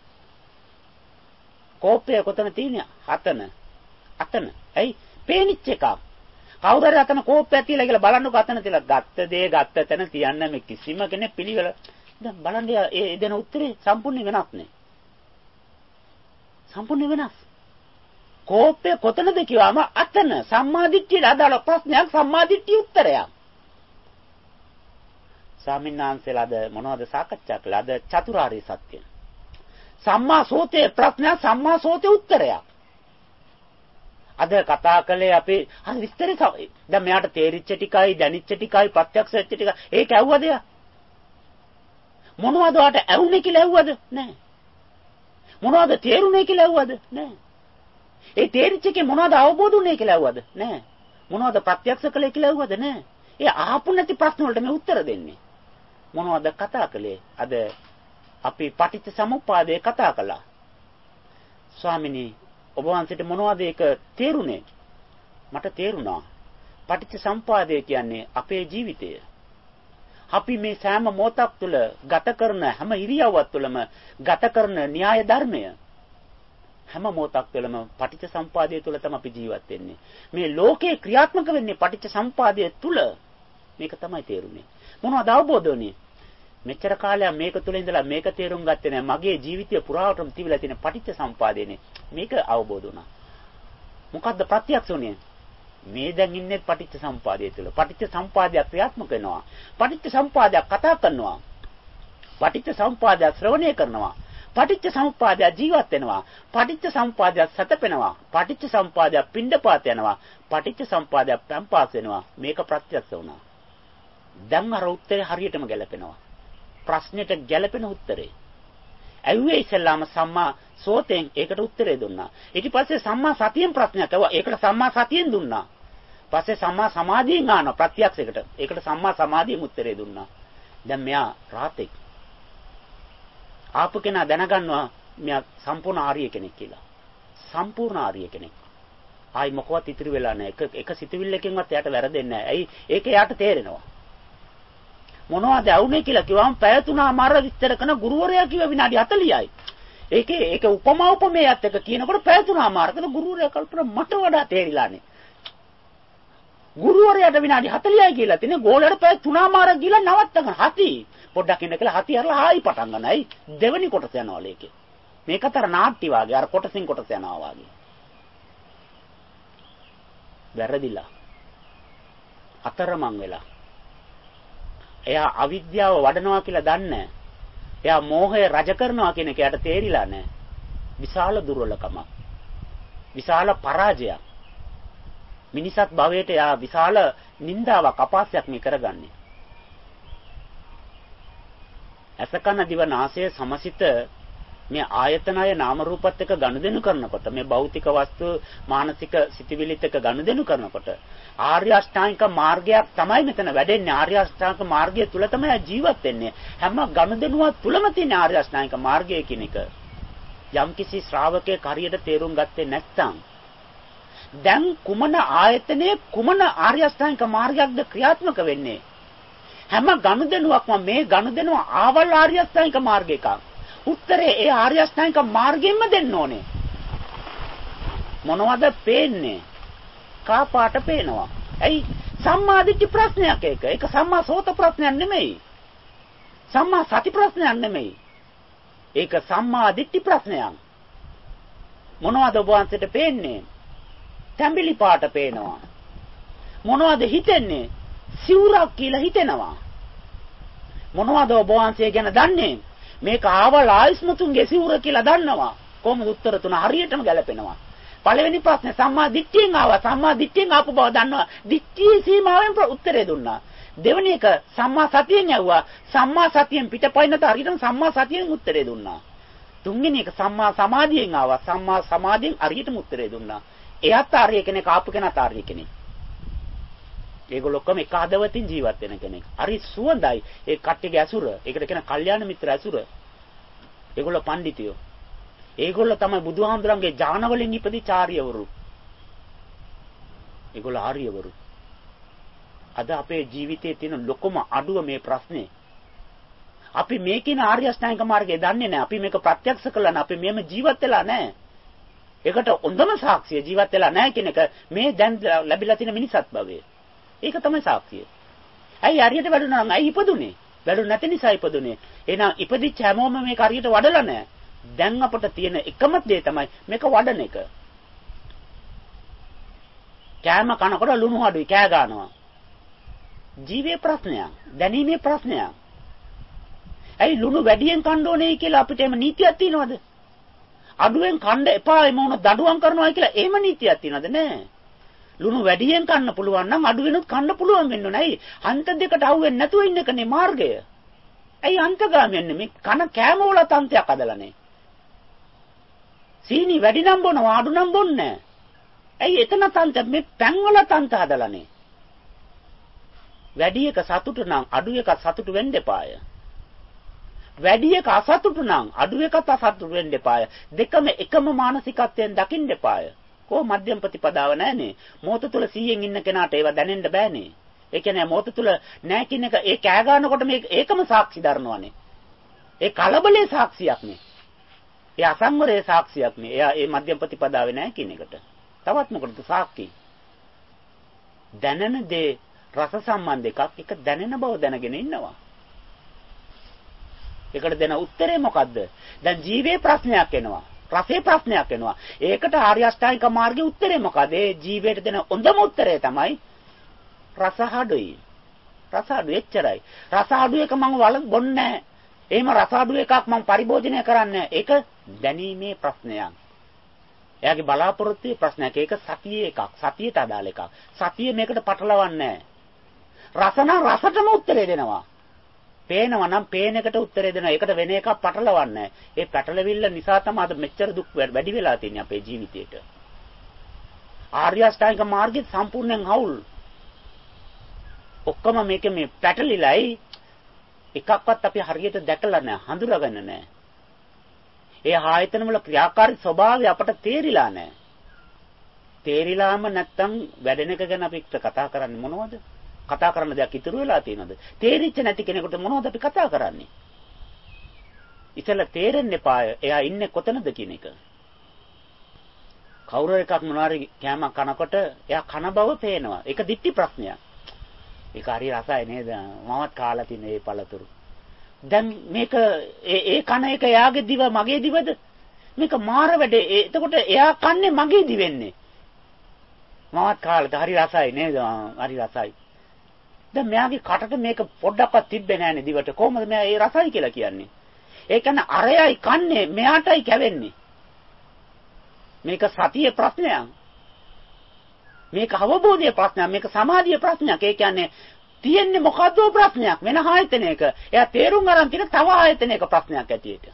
කෝප්පය කොතන තියෙන්නේ? අතන. ඇයි? පේනිච්ච එකක්. කවුරුරි අතන කෝප්පයක් තියලා කියලා බලන්නකො අතන තියලා ගත්ත දේ ගත්ත තැන තියන්න මේ කිසිම කෙනෙක් පිළිවෙල දැන් බලන්න ඒ දෙන උත්තරේ සම්පූර්ණ වෙනස් නේ. සම්පූර්ණ වෙනස්. කෝපය කොතනද කියවම අතන සම්මාදිට්ඨියට අදාළ ප්‍රශ්නයක් සම්මාදිට්ඨිය උත්තරයක්. ස්වාමීන් වහන්සේලාද මොනවද සාකච්ඡා කළාද? චතුරාර්ය සත්‍ය. සම්මා සෝතේ ප්‍රශ්නයක් සම්මා සෝතේ උත්තරයක්. අද කතා කළේ අපි හරි විස්තරේ දැන් මෙයාට තේරිච්ච ටිකයි දැනිච්ච ටිකයි ප්‍රත්‍යක්ෂ වෙච්ච ටිකයි ඒක ඇහුවද යා? මොනවද වාට ඇහුනේ කියලා ඇහුවද? නෑ. මොනවද තේරුනේ කියලා ඇහුවද? නෑ. ඒ තේරිච්ච එකේ මොනවද අවබෝධ වුනේ කියලා ඇහුවද? නෑ. මොනවද ප්‍රත්‍යක්ෂ කළේ කියලා ඇහුවද? නෑ. ඒ ආපු නැති ප්‍රශ්න වලට මේ උත්තර දෙන්නේ. මොනවද කතා කළේ? අද අපි පටිච්ච සමුප්පාදේ කතා කළා. ස්වාමිනී ඔබ වහන්සේට මොනවද ඒක තේරුනේ? මට තේරුණා. පටිච්ච සමුප්පාදේ කියන්නේ අපේ ජීවිතය. අපි මේ සෑම මොහොතක් තුළ ගත කරන හැම ඉරියව්වක් තුළම ගත කරන න්‍යාය ධර්මය හැම මොහොතක් තුළම පටිච්ච සමුප්පාදයේ තුළ තමයි අපි ජීවත් වෙන්නේ. මේ ලෝකේ ක්‍රියාත්මක වෙන්නේ පටිච්ච සමුප්පාදයේ තුළ. මේක තමයි තේරුනේ. මොනවද අවබෝධ වුනේ? මෙච්චර කාලයක් මේක තුළ ඉඳලා මේක තේරුම් ගත්තේ නැහැ. මගේ ජීවිතය පුරාවටම තිබිලා තියෙන පටිච්ච සමුප්පාදයනේ. මේක අවබෝධ වුණා. මොකද්ද ප්‍රත්‍යක්ෂ වුනේ? මේ දැන් ඉන්නේ පටිච්ච සමුප්පාදය තුළ. පටිච්ච සමුප්පාදය ක්‍රියාත්මක වෙනවා. පටිච්ච සමුප්පාදය කතා කරනවා. පටිච්ච සමුප්පාදය ශ්‍රවණය කරනවා. පටිච්ච සමුප්පාදය ජීවත් වෙනවා. පටිච්ච සමුප්පාදය සතපෙනවා. පටිච්ච සමුප්පාදය පිණ්ඩපාත යනවා. පටිච්ච සමුප්පාදය පම්පාස වෙනවා. මේක ප්‍රත්‍යක්ෂ වුණා. දැන් අර උත්තරේ හරියටම ගැලපෙනවා. ප්‍රශ්නෙට ගැලපෙන උත්තරේ. ඇහුවේ ඉස්සෙල්ලාම සම්මා සෝතෙන් ඒකට උත්තරේ දුන්නා. ඊට පස්සේ සම්මා සතියෙන් ප්‍රශ්නයක් අහුවා. ඒකට සම්මා සතියෙන් දුන්නා. පස්සේ සම්මා සමාධියෙන් ආන ප්‍රත්‍යක්ෂයකට. ඒකට සම්මා සමාධියෙන් උත්තරේ දුන්නා. දැන් මෙයා රාතෙක්. ආපු කෙනා දැනගන්නවා මෙයා සම්පූර්ණ ආර්ය කෙනෙක් කියලා. සම්පූර්ණ ආර්ය කෙනෙක්. ආයි මොකවත් ඉතුරු වෙලා නැහැ. එක සිතුවිල්ලකින්වත් එයාට වැරදෙන්නේ නැහැ. ඇයි? ඒක එයාට තේරෙනවා. මොනවද ඇවුනේ කියලා කිව්වම පැය 3මාර විස්තර කරන ගුරුවරයා කිව්ව විනාඩි 40යි. ඒක උපමා උපමේයත් එක කියනකොට පැය 3මාරකට ගුරුවරයා කල්පනා මට වඩා තේරිලානේ. ගුරුවරයාට විනාඩි 40යි කියලා තියෙන ගෝලයට පැය 3මාර ගිහලා නවත්තගෙන හති. පොඩ්ඩක් ඉන්න කියලා හති අරලා ආයි පටන් ගන්නයි. දෙවෙනි කොටස යනවල ඒකේ. මේකතර නාට්‍ය වාගේ අර කොටසින් කොටස යනවා වාගේ. වැරදිලා. අතරමං වෙලා. එයා අවිද්‍යාව වඩනවා කියලා දන්නේ. එයා මෝහය රජ කරනවා කියන එක එයාට තේරිලා නැහැ. විශාල දුර්වලකමක්. විශාල පරාජයක්. මිනිසත් භවයට එයා විශාල නින්දාවක් අපාසයක් මේ කරගන්නේ. අසකන දිව නාසය සමසිත මේ ආයතනය නාම රූපත් එක්ක ගනුදෙනු කරනකොට මේ භෞතික වස්තු මානසික සිතිවිලිත් එක්ක ගනුදෙනු කරනකොට ආර්ය අෂ්ටාංගික මාර්ගයක් තමයි මෙතන වැඩෙන්නේ. ආර්ය අෂ්ටාංගික මාර්ගය තුල තමයි ජීවත් වෙන්නේ. හැම ගනුදෙනුවක් තුලම තියෙන ආර්ය අෂ්ටාංගික මාර්ගය කියන එක යම්කිසි ශ්‍රාවකයෙක් හරියට තේරුම් ගත්තේ නැත්නම් දැන් කුමන ආයතනයේ කුමන ආර්ය අෂ්ටාංගික මාර්ගයක්ද ක්‍රියාත්මක වෙන්නේ? හැම ගනුදෙනුවක්ම මේ ගනුදෙනුව ආවල් ආර්ය අෂ්ටාංගික මාර්ගයක. උත්තරේ ඒ ආර්ය අෂ්ටාංගික මාර්ගයෙන්ම දෙන්න ඕනේ. මොනවද පේන්නේ? කාපාට පේනවා. ඇයි? සම්මාදිට්ඨි ප්‍රශ්නයක් ඒක. ඒක සම්මා සෝත ප්‍රශ්නයක් නෙමෙයි. සම්මා සති ප්‍රශ්නයක් නෙමෙයි. ඒක සම්මාදිට්ඨි ප්‍රශ්නයක්. මොනවද ඔබ වහන්සේට පේන්නේ? තැඹිලි පාට පේනවා. මොනවද හිතෙන්නේ? සිවුරක් කියලා හිතෙනවා. මොනවද ඔබ වහන්සේ ගැන දන්නේ? මේක ආවල් ආයස්මතුන්ගේ සිවුර කියලා දන්නවා. කොහොමද උත්තර තුන හරියටම ගැලපෙනවා. පළවෙනි ප්‍රශ්නේ සම්මා දිට්ඨියෙන් ආවා. සම්මා දිට්ඨියෙන් ආපු බව දන්නවා. දිට්ඨියේ සීමාවෙන් උත්තරේ දුන්නා. දෙවෙනි එක සම්මා සතියෙන් ඇව්වා. සම්මා සතියෙන් පිටපයින්නත හරියටම සම්මා සතියෙන් උත්තරේ දුන්නා. තුන්වෙනි එක සම්මා සමාධියෙන් ආවා. සම්මා සමාධියෙන් හරියටම උත්තරේ දුන්නා. එයාත් ආර්ය කෙනෙක්, ආපු කෙනාත් ආර්ය කෙනෙක්. ඒගොල්ලෝ ඔක්කොම එක හදවතින් ජීවත් වෙන කෙනෙක්. හරි සුවඳයි. ඒ කට්ටියගේ ඇසුර. ඒකට කියන කල්යාණ මිත්‍ර ඇසුර. ඒගොල්ලෝ පඬිතියෝ. ඒගොල්ලෝ තමයි බුදුහාමුදුරන්ගේ ඥානවලින් ඉපදිච්ච ආර්යවරු. ඒගොල්ලෝ ආර්යවරු. අද අපේ ජීවිතයේ තියෙන ලොකුම අඩුව මේ ප්‍රශ්නේ. අපි මේ කියන ආර්ය අෂ්ටාංගික මාර්ගය දන්නේ නැහැ. අපි මේක ප්‍රත්‍යක්ෂ කළා නැහැ. අපි මේම ජීවත් වෙලා නැහැ. ඒකට හොඳම සාක්ෂිය ජීවත් වෙලා නැහැ කියන එක මේ දැන් ලැබිලා තියෙන මිනිසත් භවයේ. ඒක තමයි සාක්ෂිය. ඇයි හරියට වැඩුණා නම් ඇයි ඉපදුනේ? වැඩුණ නැති නිසා ඉපදුනේ. එහෙනම් ඉපදිච්ච හැමෝම මේක හරියට වඩලා නැහැ. දැන් අපට තියෙන එකම දේ තමයි මේක වඩන එක. කෑම කනකොට ලුණු අඩුයි කෑ ගන්නවා. ජීවේ ප්‍රශ්නයක්. දැනීමේ ප්‍රශ්නයක්. ඇයි ලුණු වැඩියෙන් කන්න ඕනේ කියලා අපිට එහෙම නීතියක් තියෙනවද? අඩුවෙන් කන්න එපා එම උන දඩුවම් කරනවා කියලා එහෙම නීතියක් තියෙනවද? නැහැ. ලුණු වැඩියෙන් කන්න පුළුවන් නම් අඩුවෙනුත් කන්න පුළුවන් වෙන්න ඕනේ. ඇයි? අන්ත දෙකට අහුවෙන්නේ නැතුව ඉන්න එකනේ මාර්ගය. ඇයි අන්තගාමී යන්නේ? මේ කන කෑම වල තන්තයක් අදලානේ. සීනි වැඩි නම් බොනවා අඩු නම් බොන්නේ නැහැ. ඇයි එතන තන්ත මේ පැන් වල තන්ත හදලානේ. වැඩි එක සතුට නම් අඩු එක සතුට වෙන්න එපාය. වැඩි එක අසතුට නම් අඩු එකත් අසතුට වෙන්න එපාය. දෙකම එකම මානසිකත්වයෙන් දකින්න එපාය. කො මධ්‍යම ප්‍රතිපදාව නැහනේ. මොහොත තුල 100න් ඉන්න කෙනාට ඒව දැනෙන්න බෑනේ. ඒ කියන්නේ මොහොත තුල නැහැ කියන එක ඒ කෑ ගන්නකොට මේ ඒකම සාක්ෂි දරනවානේ. ඒ කලබලේ සාක්ෂියක් නේ. ඒ අසංවරයේ සාක්ෂියක් නේ. එයා ඒ මධ්‍යම ප්‍රතිපදාවේ නැහැ කියන එකට. තවත් මොකටද සාක්ෂි? දැනෙන දේ රස සම්බන්ධ එකක්. ඒක දැනෙන බව දැනගෙන ඉන්නවා. ඒකට දෙන උත්තරේ මොකද්ද? දැන් ජීවේ ප්‍රශ්නයක් එනවා. රසේ ප්‍රශ්නයක් එනවා. ඒකට ආර්ය අෂ්ටාංගික මාර්ගයේ උත්තරේ මොකද? ඒ ජීවයට දෙන හොඳම උත්තරේ තමයි රස අඩුයි. රස අඩු එච්චරයි. රස අඩු එක මම බොන්නේ නැහැ. එහෙම රස අඩු එකක් මම පරිභෝජනය කරන්නේ නැහැ. ඒක දැනීමේ ප්‍රශ්නයක්. එයාගේ බලාපොරොත්තුවේ ප්‍රශ්නයක්. ඒක සතියේ එකක්. සතියට අදාළ එකක්. සතිය මේකට පටලවන්නේ නැහැ. රස නම් රසටම උත්තරේ දෙනවා. පේනවා නම් පේන එකට උත්තරේ දෙනවා. ඒකට වෙන එකක් පටලවන්නේ නැහැ. ඒ පැටලවිල්ල නිසා තමයි අද මෙච්චර දුක් වැඩි වෙලා තියෙන්නේ අපේ ජීවිතේට. ආර්ය අෂ්ටාංගික මාර්ගය සම්පූර්ණයෙන් අවුල්. ඔක්කොම මේකේ මේ පැටලිලයි එකක්වත් අපි හරියට දැකලා නැහැ, හඳුනාගන්න නැහැ. ඒ ආයතන වල ක්‍රියාකාරී ස්වභාවය අපට තේරිලා නැහැ. තේරිලාම නැත්තම් වැඩෙන එක ගැන අපි කතා කරන්නේ මොනවද? කතා කරන්න දෙයක් ඉතුරු වෙලා තියෙනවද? තේරිච්ච නැති කෙනෙකුට මොනවද අපි කතා කරන්නේ? ඉතල තේරෙන්න එපාය. එයා ඉන්නේ කොතනද කියන එක. කවුරු එකක් මොනවාරි කෑම කනකොට එයා කන බව පේනවා. ඒක දික්ටි ප්‍රශ්නයක්. ඒක හරි රසයි නේද? මමත් කාලා තියෙන මේ පළතුරු. දැන් මේක ඒ කන එක එයාගේ දිව මගේ දිවද? මේක මාර වැඩේ. එතකොට එයා කන්නේ මගේ දිවෙන්නේ. මමත් කාලා හරි රසයි නේද? හරි රසයි. දැන් මෙයාගේ කටට මේක පොඩ්ඩක්වත් තිබ්බේ නැහැ නේ දිවට. කොහොමද මෙයා ඒ රසයි කියලා කියන්නේ? ඒ කියන්නේ අරයයි කන්නේ මෙයාටයි කැවෙන්නේ. මේක සතියේ ප්‍රශ්නයක්. මේක අවබෝධයේ ප්‍රශ්නයක්. මේක සමාධියේ ප්‍රශ්නයක්. ඒ කියන්නේ තියෙන්නේ මොකද්ද ප්‍රශ්නයක් වෙන ආයතනයක. එයා තේරුම් අරන් තියෙන තව ආයතනයක ප්‍රශ්නයක් ඇටියෙට.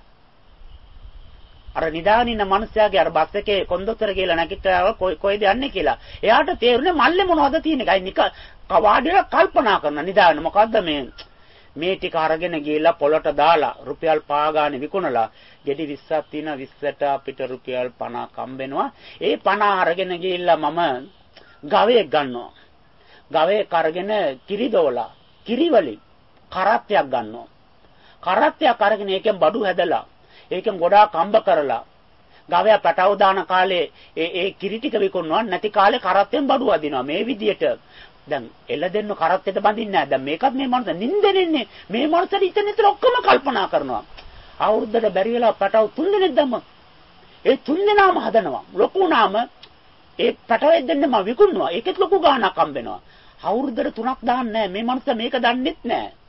අර නිදානින්න මිනිස්යාගේ අර බස් එකේ කොන්දොස්තර කියලා නැගිට්ටාව කොයිද යන්නේ කියලා. එයාට තේරුනේ මල්ලේ මොනවද තියෙන්නේ. ගයි නික කවාඩියලා කල්පනා කරන නිදාන මොකද්ද මේ ටික අරගෙන ගිහලා පොලට දාලා රුපියල් 5 ගානේ විකුණලා ගෙඩි 20ක් තියෙන 20ට අපිට රුපියල් 50ක් හම්බෙනවා. ඒ 50 අරගෙන ගිහලා මම ගවයෙක් ගන්නවා. ගවයෙක් අරගෙන කිරි දෝලා කිරි වලින් කරත්තයක් ගන්නවා. කරත්තයක් අරගෙන ඒකෙන් බඩු හැදලා ඒකෙන් ගොඩාක් හම්බ කරලා ගවයා පැටව දාන කාලේ ඒ කිරි ටික විකුණනවා. නැති කාලේ කරත්තෙන් බඩු අදිනවා. මේ විදියට දැන් එළදෙන්න කරත්තෙට බඳින්නේ නැහැ. දැන් මේකත් මේ මනස නින්දෙන්නේ. මේ මනසට ඉතින් ඔක්කොම කල්පනා කරනවා. අවුරුද්දට බැරි වෙලා පැටව 3 දෙනෙක් දැම්ම. ඒ 3 දෙනාම හදනවා. ලොකු වුණාම ඒ පැටවෙක් දෙන්නම විකුණනවා. ඒකෙත් ලොකු ගාණක් හම්බෙනවා. අවුරුද්දට 3ක් දාන්නේ නැහැ. මේ මනස මේක දන්නෙත් නැහැ.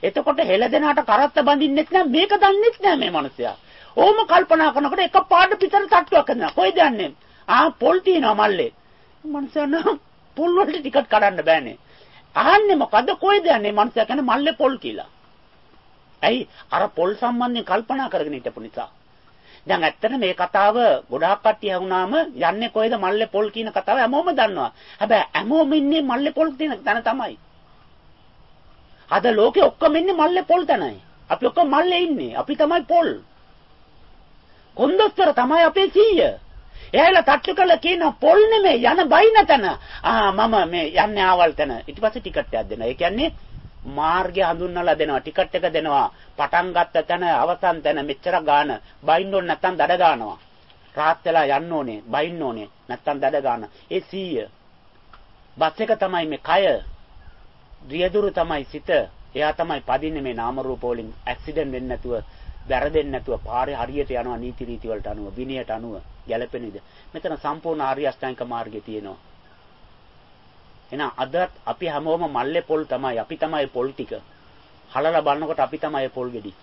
එතකොට හෙළදෙනාට කරත්ත බඳින්නෙත් නෑ මේක දන්නෙත් නෑ මේ මිනිස්සයා. ඕම කල්පනා කරනකොට එක පාඩ පිටර තට්ටුවක් කරනවා. කොයිද යන්නේ? පොල් තියනවා මල්ලේ. මනුස්සයන පොල් වලට ටිකට් කඩන්න බෑනේ. අහන්නේ මොකද්ද කොයිද යන්නේ? මනුස්සයා කියන්නේ මල්ලේ පොල් කියලා. ඇයි? අර පොල් සම්බන්ධයෙන් කල්පනා කරගෙන හිටපු නිසා. දැන් ඇත්තට මේ කතාව ගොඩාක් කට්ටිය වුණාම යන්නේ කොයිද මල්ලේ පොල් කියන කතාව හැමෝම දන්නවා. හැබැයි හැමෝම ඉන්නේ මල්ලේ පොල් තියෙන තැන තමයි. අද ලෝකේ ඔක්කොම ඉන්නේ මල්ලේ පොල් තැනයි. අපි ඔක්කොම මල්ලේ ඉන්නේ. අපි තමයි පොල්. කොන්දොස්තර තමයි අපේ සීය. එයාලා තට්ටු කරලා කියන පොල් නෙමෙයි යන බයින තැන. මම මේ යන්නේ ආවල් තැන. ඊට පස්සේ ටිකට් එකක් දෙනවා. ඒ කියන්නේ මාර්ගය හඳුන්වලා දෙනවා. ටිකට් එක දෙනවා. පටන් ගත්ත තැන අවසන් තැන මෙච්චර ගාන. බයින්න ඕනේ නැත්තම් දඩ ගන්නවා. රාත් වෙලා යන්න ඕනේ. බයින්න ඕනේ. නැත්තම් දඩ ගන්න. ඒ සීය. බස් එක තමයි මේ කය. රියදුරු තමයි සිත. එයා තමයි පදින්නේ මේ නාම රූප වලින් ඇක්සිඩන්ට් වෙන්නේ නැතුව, වැරදෙන්නේ නැතුව පාරේ හරියට යනවා නීති රීති වලට අනුව, විනයට අනුව ගැලපෙන විදිහ. මෙතන සම්පූර්ණ ආර්ය අෂ්ටාංගික මාර්ගය තියෙනවා. එහෙනම් අද අපි හැමෝම මල්ලේ පොල් තමයි. අපි තමයි පොල් ටික. හලලා බලනකොට අපි තමයි පොල් ගෙඩි.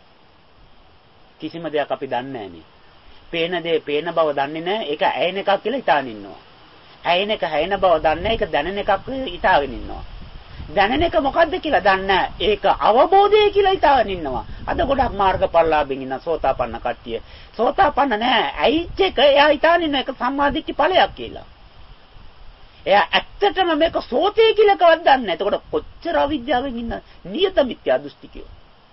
කිසිම දෙයක් අපි දන්නේ නැහනේ. පේන දේ පේන බව දන්නේ නැහැ. ඒක ඇයෙන එකක් කියලා හිතාගෙන ඉන්නවා. ඇයෙන එක හැයෙන බව දන්නේ නැහැ. ඒක දැනෙන එකක් හිතාගෙන ඉන්නවා. දැනෙන එක මොකද්ද කියලා දන්නේ නැහැ. ඒක අවබෝධය කියලා හිතාගෙන ඉන්නවා. අද ගොඩක් මාර්ගඵලලාභින් ඉන්න සෝතාපන්න කට්ටිය. සෝතාපන්න නැහැ. ඇයිච් එක එයා හිතාගෙන ඉන්න එක සම්මාදිට්ඨි ඵලයක් කියලා. එයා ඇත්තටම මේක සෝතේ කියලා කවද දන්නේ නැහැ. එතකොට කොච්චර අවිද්‍යාවෙන් ඉන්න නියත මිත්‍යා දෘෂ්ටිකයෝ.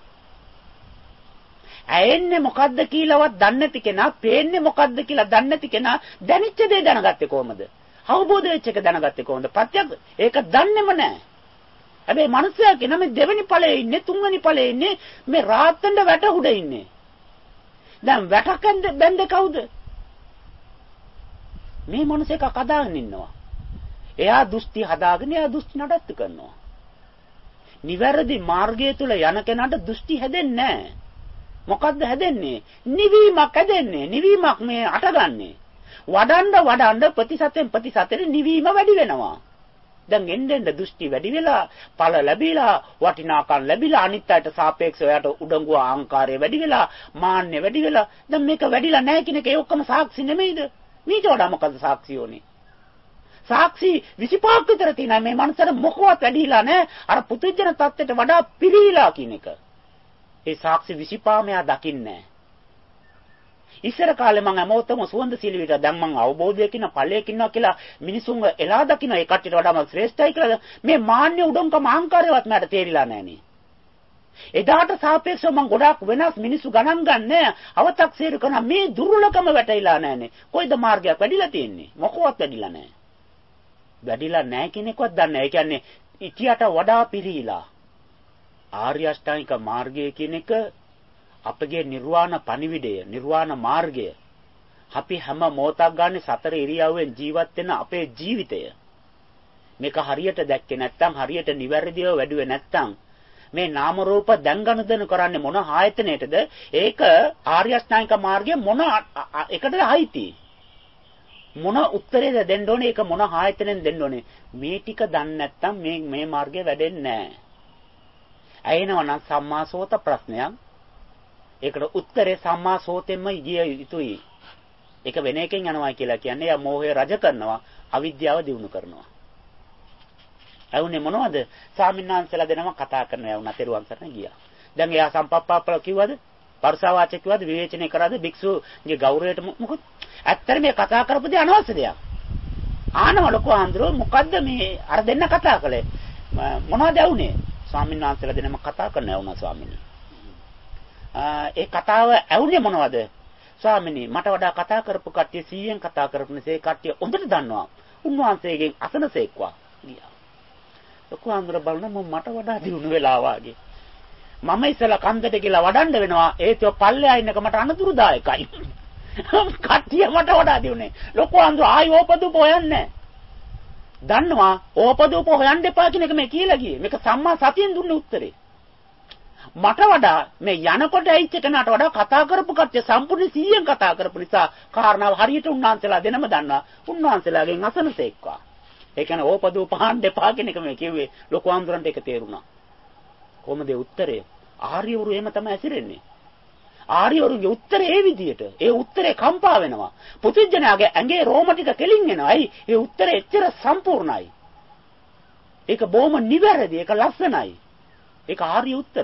ඇයෙන්නේ මොකද්ද කියලාවත් දන්නේ නැති කෙනා, පේන්නේ මොකද්ද කියලා දන්නේ නැති කෙනා දැනෙච්ච දේ දැනගත්තේ කොහමද? අවබෝධ වෙච්ච එක දැනගත්තේ කොහොමද? ප්‍රත්‍යක්ෂ ඒක දන්නේම නැහැ. හැබැයි මනුස්සයා කියන මේ දෙවෙනි ඵලයේ ඉන්නේ, තුන්වෙනි ඵලයේ ඉන්නේ, මේ රාත්තන්ට වැට උඩ ඉන්නේ. දැන් වැටකන්ද බැඳ කවුද? මේ මනුස්සයෙක් කදාගෙන ඉන්නවා. එයා දෘෂ්ටි හදාගෙන එයා දෘෂ්ටි නඩත්තු කරනවා. නිවැරදි මාර්ගය තුල යන කෙනාට දෘෂ්ටි හැදෙන්නේ නැහැ. මොකද්ද හැදෙන්නේ? නිවීමක් හැදෙන්නේ. නිවීමක් මේ අටගන්නේ. වඩන්න ප්‍රතිසතෙන් නිවීම වැඩි වෙනවා. දැන් එන්න දෘෂ්ටි වැඩි වෙලා, ඵල ලැබිලා, වටිනාකම් ලැබිලා, අනිත් අයට සාපේක්ෂව යට උඩඟුව අහංකාරය වැඩි වෙලා, මාන්නය වැඩි වෙලා. දැන් මේක වැඩිලා නැහැ කියන එක ඒ ඔක්කොම සාක්ෂි නෙමෙයිද? මේක වඩා මොකද්ද සාක්ෂි ඕනේ? සාක්ෂි 25ක් විතර තියෙනවා. මේ මනසට මොකවත් වැඩිලා නැහැ. අර පුදුජන තත්ත්වයට වඩා පිරීලා කියන එක. ඒ සාක්ෂි 25 මෙයා දකින්නේ නැහැ. ඉස්සර කාලේ මම හැමෝටම සුවඳ සිලිවිට දැන් මම අවබෝධයක ඉන්න ඵලයක ඉන්නවා කියලා මිනිසුන්ව එලා දකින්න ඒ කට්ටියට වඩා මම ශ්‍රේෂ්ඨයි කියලා මේ මාන්නේ උඩංකම අහංකාරයවත් මට තේරිලා නැහනේ. එදාට සාපේක්ෂව මම ගොඩාක් වෙනස් මිනිස්සු ගණන් ගන්නෑ. අව탁සීරු කරන මේ දුර්වලකම වැටහිලා නැහනේ. කොයිද මාර්ගයක් වැඩිලා තියෙන්නේ? මොකවත් වැඩිලා නැහැ. වැඩිලා නැහැ කෙනෙක්වත් දන්නේ නැහැ. ඒ කියන්නේ ඉතියට වඩා පිරීලා. ආර්ය අෂ්ටාංගික මාර්ගය කියන එක අපගේ නිර්වාණ පණිවිඩය, නිර්වාණ මාර්ගය. අපි හැම මොහොතක් ගන්න සතර ඉරියව්වෙන් ජීවත් වෙන අපේ ජීවිතය. මේක හරියට දැක්කේ නැත්නම්, හරියට නිවැරදිව වැඩුවේ නැත්නම් මේ නාම රූප දැන් ගනුදෙනු කරන්නේ මොන ආයතනයටද? ඒක ආර්ය අෂ්ටාංගික මාර්ගය මොන එකටද අයිති? මොන උත්තරේද දෙන්න ඕනේ? ඒක මොන ආයතනෙන් දෙන්න ඕනේ? මේ ටික දන්නේ නැත්නම් මේ මාර්ගය වැඩෙන්නේ නැහැ. ඇයෙනවනම් සම්මාසෝත ප්‍රශ්නයක්. ඒකට උත්තරේ සම්මා සෝතෙන්ම ගිය යුතුයි. ඒක වෙන එකෙන් යනවා කියලා කියන්නේ යා මෝහය රජ කරනවා, අවිද්‍යාව දිනු කරනවා. ඇහුනේ මොනවද? ස්වාමින්වහන්සේලා දෙනම කතා කරනවා වුණා තෙරුවන් සරණ ගියා. දැන් එයා සම්පප්පාපල කිව්වද? පරසවාච කිව්වද? විවේචනය කරාද? භික්ෂුගේ ගෞරවයට මොකද? ඇත්තට මේ කතා කරපු දේ අනවශ්‍ය දෙයක්. ආනව ලොකු ආන්දරෝ මොකද්ද මේ අර දෙන්න කතා කළේ? මොනවද ඇහුනේ? ස්වාමින්වහන්සේලා දෙනම කතා කරනවා වුණා ස්වාමීනි. ඒ කතාව ඇහුනේ මොනවද? ස්වාමිනී මට වඩා කතා කරපු කට්ටිය 100න් කතා කරපු නිසා ඒ කට්ටිය හොඳට දන්නවා. උන්වහන්සේගෙන් අසනසේක්වා ගියා. ලොකු ආන්දර බලන මට වඩා දිනු වෙලා වාගේ. මම ඉස්සලා කන්දට ගිහලා වඩන්න වෙනවා. ඒත් පල්ලෙහා ඉන්නක මට අනතුරුදායකයි. කට්ටිය මට වඩා දිනුනේ. ලොකු ආන්දර ආයි ඕපදූප හොයන්නේ. දන්නවා ඕපදූප හොයන්න එපා කියන එක මේ කියලා ගියේ. මේක සම්මා සතියෙන් දුන්නේ උත්තරේ. මට වඩා මේ යනකොට ඇයිච්ච කෙනාට වඩා කතා කරපු කට්ටිය සම්පූර්ණ 100න් කතා කරපු නිසා කාරණාව හරියට උන්වහන්සේලා දෙනම දන්නවා. උන්වහන්සේලාගෙන් අසනසේක්වා. ඒ කියන්නේ ඕපදූප හාන්න එපා කියන එක මේ කිව්වේ. ලොකු ආන්දරන්ට ඒක තේරුණා. කොහොමද ඒ උත්තරේ? ආර්යවරු එහෙම තමයි ඇසිරෙන්නේ. ආර්යවරුගේ උත්තරේ ඒ විදියට. ඒ උත්තරේ කම්පා වෙනවා. පුදුජනයාගේ ඇඟේ රෝම ටික කෙලින් වෙනවා. අයි ඒ උත්තරේ එච්චර සම්පූර්ණයි. ඒක බොහොම නිවැරදි. ඒක ලස්සනයි. ඒක ආර්ය උත්තර.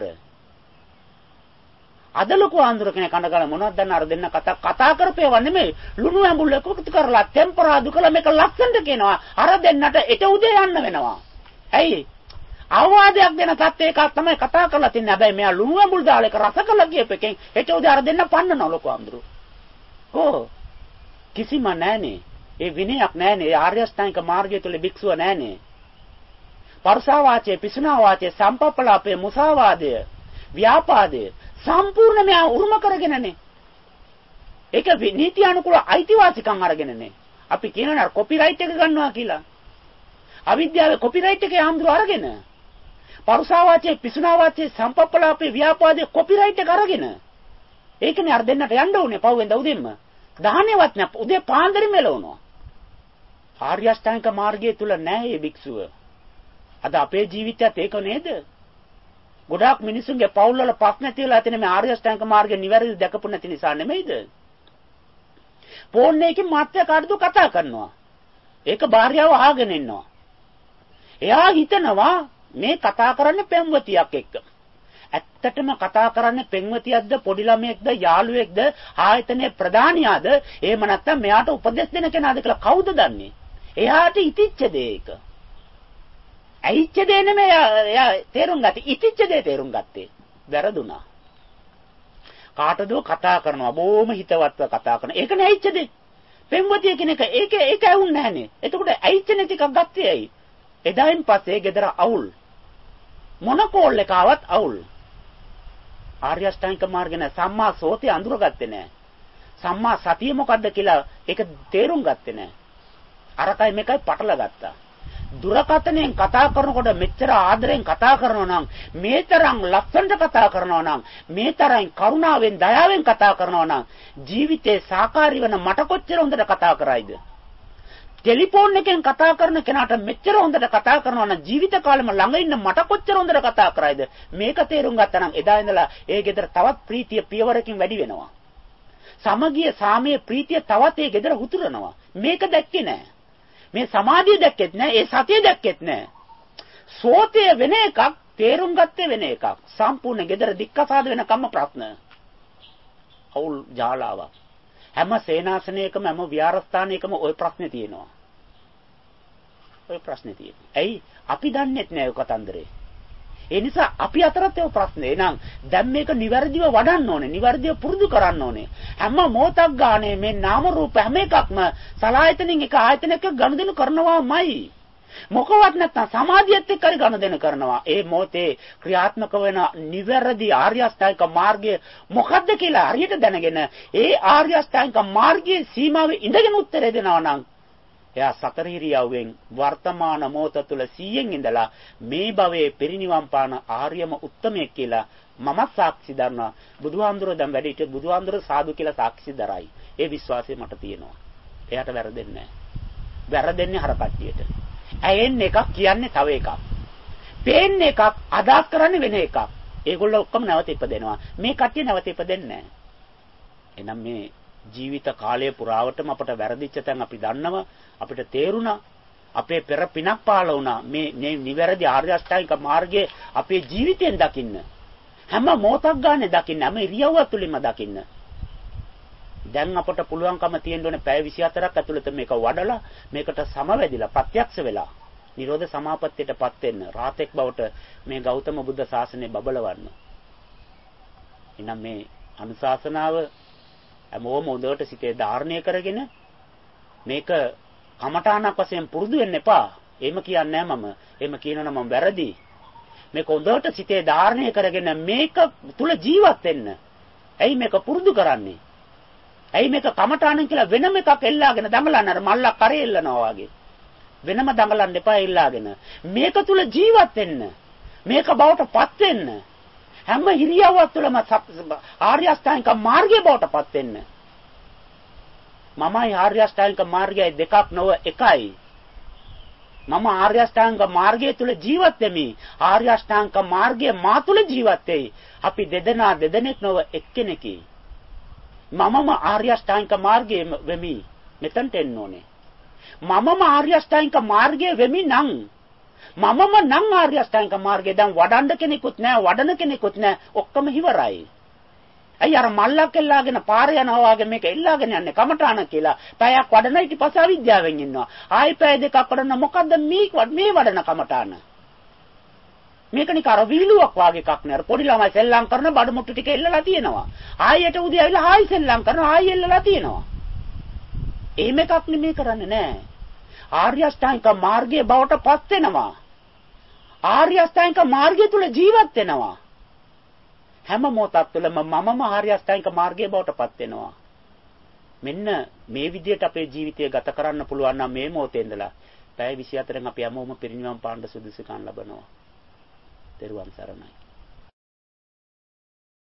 අද ලොකු ආන්දර කෙනෙක් කනගාල මොනවද දන්න අර දෙන්න කතා කරපේව නෙමෙයි. ලුණු ඇඹුල් එකතු කරලා ටෙම්පරාදු කළා මේක ලස්සනට කියනවා. අර දෙන්නට එට උදේ යන්න වෙනවා. ඇයි? අවවාදයක් දෙන තත්ත්ව එකක් තමයි කතා කරලා තින්නේ. හැබැයි මෙයා ලුණු ඇඹුල් දාලා ඒක රස කළා කියපෙකින් එට උදේ අර දෙන්න පන්නනවා ලොකු ආන්දර. කිසිම නැහනේ. ඒ විනයක් නැහනේ. ඒ ආර්ය අෂ්ටාංගික මාර්ගය තුල භික්ෂුව නැහනේ. පරසා වාචයේ පිසුනා වාචයේ සම්පප්පලාපයේ මුසාවාදය ව්‍යාපාදය සම්පූර්ණ මෙයා උරුම කරගෙනනේ. ඒක නීති අනුකූල අයිතිවාසිකම් අරගෙනනේ. අපි කියනවා කොපිරයිට් එක ගන්නවා කියලා. අවිද්‍යාවේ කොපිරයිට් එක යම්දුර අරගෙන. පරසා වාචයේ පිසුනා වාචයේ සම්පප්පලාපයේ ව්‍යාපාදයේ කොපිරයිට් එක අරගෙන. ඒකනේ අර දෙන්නට යන්න ඕනේ පහුවෙන්ද උදෙන්ම. දහනේවත් නැ උදේ පාන්දරේ මෙලවනවා. ආර්ය අෂ්ටාංගික මාර්ගය තුල නැහැ මේ භික්ෂුව. අද අපේ ජීවිතයත් ඒක නේද? ගොඩාක් මිනිසුන්ගේ පවුල් වල ප්‍රශ්න තියලා තියෙන මේ ආර්ය අෂ්ටාංගික මාර්ගය නිවැරදි දැකපු නැති නිසා නෙමෙයිද? ෆෝන් එකකින් මාත්‍ය කාටද කතා කරනවා. ඒක භාර්යාව අහගෙන ඉන්නවා. එයා හිතනවා මේ කතා කරන්නේ පෙම්වතියක් එක්ක. ඇත්තටම කතා කරන්නේ පෙම්වතියක්ද පොඩි ළමයෙක්ද යාළුවෙක්ද ආයතනයේ ප්‍රධානියාද එහෙම නැත්නම් මෙයාට උපදෙස් දෙන කෙනාද කියලා කවුද දන්නේ? එයාට ඉතිච්ච දේ ඒක. ඇයිච්ච දේ නෙමෙයි එයා තේරුම් ගත්තේ. ඉතිච්ච දේ තේරුම් ගත්තේ. වැරදුනා. කාටදෝ කතා කරනවා බොහොම හිතවත්ව කතා කරන. ඒක නේ ඇයිච්ච දේ. පෙම්වතිය කෙනෙක් ඒක ඇහුන්නේ නැහනේ. එතකොට ඇයිච්ච නැති එකක් ගත්තේ ඇයි? එදායින් පස්සේ ගෙදර අවුල්. මොන කෝල් එක ආවත් අවුල්. ආර්ය අෂ්ටාංගික මාර්ගය නැ සම්මා සෝතේ අඳුරගත්තේ නැහැ. සම්මා සතිය මොකද්ද කියලා ඒක තේරුම් ගත්තේ නැහැ. අරකයි මේකයි පටල ගත්තා. දුරකථනයෙන් කතා කරනකොට මෙච්චර ආදරෙන් කතා කරනවා නම් මේ තරම් ලස්සනට කතා කරනවා නම් මේ තරම් කරුණාවෙන් දයාවෙන් කතා කරනවා නම් ජීවිතේ සාකාරී වෙන මට කොච්චර හොඳට කතා කරයිද? ටෙලිෆෝන් එකෙන් කතා කරන කෙනාට මෙච්චර හොඳට කතා කරනවා නම් ජීවිත කාලෙම ළඟ ඉන්න මට කොච්චර හොඳට කතා කරයිද? මේක තේරුම් ගත්තා නම් එදා ඉඳලා ඒ ගෙදර තවත් ප්‍රීතිය පියවරකින් වැඩි වෙනවා. සමගිය සාමයේ ප්‍රීතිය තවත් ඒ ගෙදර උතුරනවා. මේක දැක්කේ නැහැ. මේ සමාධිය දැක්කෙත් නැහැ. ඒ සතිය දැක්කෙත් නැහැ. සෝතය වෙන එකක්, තේරුම් ගත්තේ වෙන එකක්. සම්පූර්ණ ගෙදර දික්කසාද වෙනකම්ම ප්‍රශ්න. අවුල් ජාලාවක්. හැම සේනාසනයකම හැම විහාරස්ථානයකම ওই ප්‍රශ්නේ තියෙනවා. ওই ප්‍රශ්නේ තියෙනවා. ඇයි? අපි දන්නේත් නැහැ ඔය කතන්දරේ. ඒ නිසා අපි අතරත් ඒ ප්‍රශ්නේ. එහෙනම් දැන් මේක නිවැරදිව වඩන්න ඕනේ. නිවැරදිව පුරුදු කරන්න ඕනේ. හැම මොහොතක් ගානේ මේ නාම රූප හැම එකක්ම සලආයතනෙන් එක ආයතනයක ගනුදෙනු කරනවාමයි. මොකවත් නැත්නම් සමාධියත් එක්ක හරි ගනුදෙනු කරනවා. ඒ මොහොතේ ක්‍රියාත්මක වෙන නිවැරදි ආර්ය අෂ්ටාංගික මාර්ගය මොකක්ද කියලා හරියට දැනගෙන ඒ ආර්ය අෂ්ටාංගික මාර්ගයේ සීමාවේ ඉඳගෙන උත්තරේ දෙනවා නම් එයා සතර හිරියව්වෙන් වර්තමාන මොහොත තුළ 100න් ඉඳලා මේ භවයේ පිරිනිවන් පාන ආර්යම උත්තමයෙක් කියලා මම සාක්ෂි දරනවා. බුදුහාමුදුරුවෝ දැන් වැඩ හිටියොත් බුදුහාමුදුරුවෝ සාදු කියලා සාක්ෂි දරයි. ඒ විශ්වාසය මට තියෙනවා. එයාට වැරදෙන්නේ නැහැ. වැරදෙන්නේ හර කට්ටියට. ඇයෙන්නේ එකක් කියන්නේ තව එකක්. පේන්නේ එකක් අදහස් කරන්නේ වෙන එකක්. ඒගොල්ලෝ ඔක්කොම නැවත ඉපදෙනවා. මේ කට්ටිය නැවත ඉපදෙන්නේ නැහැ. එහෙනම් මේ ජීවිත කාලය පුරාවටම අපට වැරදිච්ච තැන් අපි දන්නවා. අපිට තේරුණා අපේ පෙර පිනක් පාල වුණා මේ නිවැරදි ආර්ය අෂ්ටාංගික මාර්ගයේ අපේ ජීවිතයෙන් දකින්න හැම මොහොතක් ගානේ දකින්න හැම ඉරියව්වක් තුලින්ම දකින්න දැන් අපට පුළුවන්කම තියෙන්න ඕනේ පැය 24ක් ඇතුළත මේක වඩලා මේකට සමවැදිලා ප්‍රත්‍යක්ෂ වෙලා නිරෝධ සමාපත්තියටපත් වෙන්න රාතෙක් බවට මේ ගෞතම බුද්ධ ශාසනය බබලවන්න. එනම් මේ අනුශාසනාව හැමෝම හොඳට සිතේ ධාරණය කරගෙන මේක කමඨාණක් වශයෙන් පුරුදු වෙන්න එපා. එහෙම කියන්නේ නැහැ මම. එහෙම කියනවනම් මම වැරදි. මේක හොඳට සිතේ ධාරණය කරගෙන මේක තුල ජීවත් වෙන්න. ඇයි මේක පුරුදු කරන්නේ? ඇයි මේක කමඨාණන් කියලා වෙනම එකක් එල්ලාගෙන දඟලන්න අර මල්ලක් කරේ එල්ලනවා වගේ. වෙනම දඟලන්න එපා එල්ලාගෙන. මේක තුල ජීවත් වෙන්න. මේක බවට පත් වෙන්න. හැම හිරියව්වක් තුළම ආර්ය අෂ්ටාංගික මාර්ගය බවට පත් වෙන්න. මමයි ආර්ය අෂ්ටාංගික මාර්ගයයි දෙකක් නොව එකයි. මම ආර්ය අෂ්ටාංග මාර්ගය තුල ජීවත් වෙමි. ආර්ය අෂ්ටාංග මාර්ගය මා තුල ජීවත් වෙයි. අපි දෙදෙනෙක් නොව එක්කෙනෙකි. මමම ආර්ය අෂ්ටාංග මාර්ගයේ වෙමි. මෙතනට එන්න ඕනේ. මමම ආර්ය අෂ්ටාංග මාර්ගයේ වෙමි නම් මමම නම් ආර්ය අෂ්ටාංග මාර්ගය දැන් වඩන්න කෙනෙකුත් නැහැ, වඩන කෙනෙකුත් නැහැ. ඔක්කොම ඉවරයි. අයි අර මල්ලක් එල්ලාගෙන පාර යනවා වගේ මේක එල්ලාගෙන යන්නේ කමඨාන කියලා. පැයක් වඩන ඊට පස්සේ අවිද්‍යාවෙන් ඉන්නවා. ආයි පැය දෙකක් වඩන මොකද්ද මේ වඩන කමඨාන? මේක නිකන් අර වීලුවක් වගේ එකක් නේ. අර පොඩි ළමයි සෙල්ලම් කරන බඩ මුට්ටු ටික එල්ලලා තියෙනවා. ආයෙට උදේ ඇවිල්ලා ආයි සෙල්ලම් කරනවා. ආයි එල්ලලා තියෙනවා. එහෙම එකක් නෙමෙයි කරන්නේ නෑ. ආර්ය අෂ්ටාංගික මාර්ගයේ බවට පත් වෙනවා. ආර්ය අෂ්ටාංගික මාර්ගය තුල ජීවත් වෙනවා. හැම මොහොතක් තුළම මමම ආර්ය අෂ්ටාංගික මාර්ගයේ බවට පත් වෙනවා. මෙන්න මේ විදිහට අපේ ජීවිතය ගත කරන්න පුළුවන් නම් මේ මොහොතේ ඉඳලා පැය 24න් අපි හැමෝම පිරිනිවන් පාන්න සුදුසුකම් ලබනවා. ත්වන් සරණයි.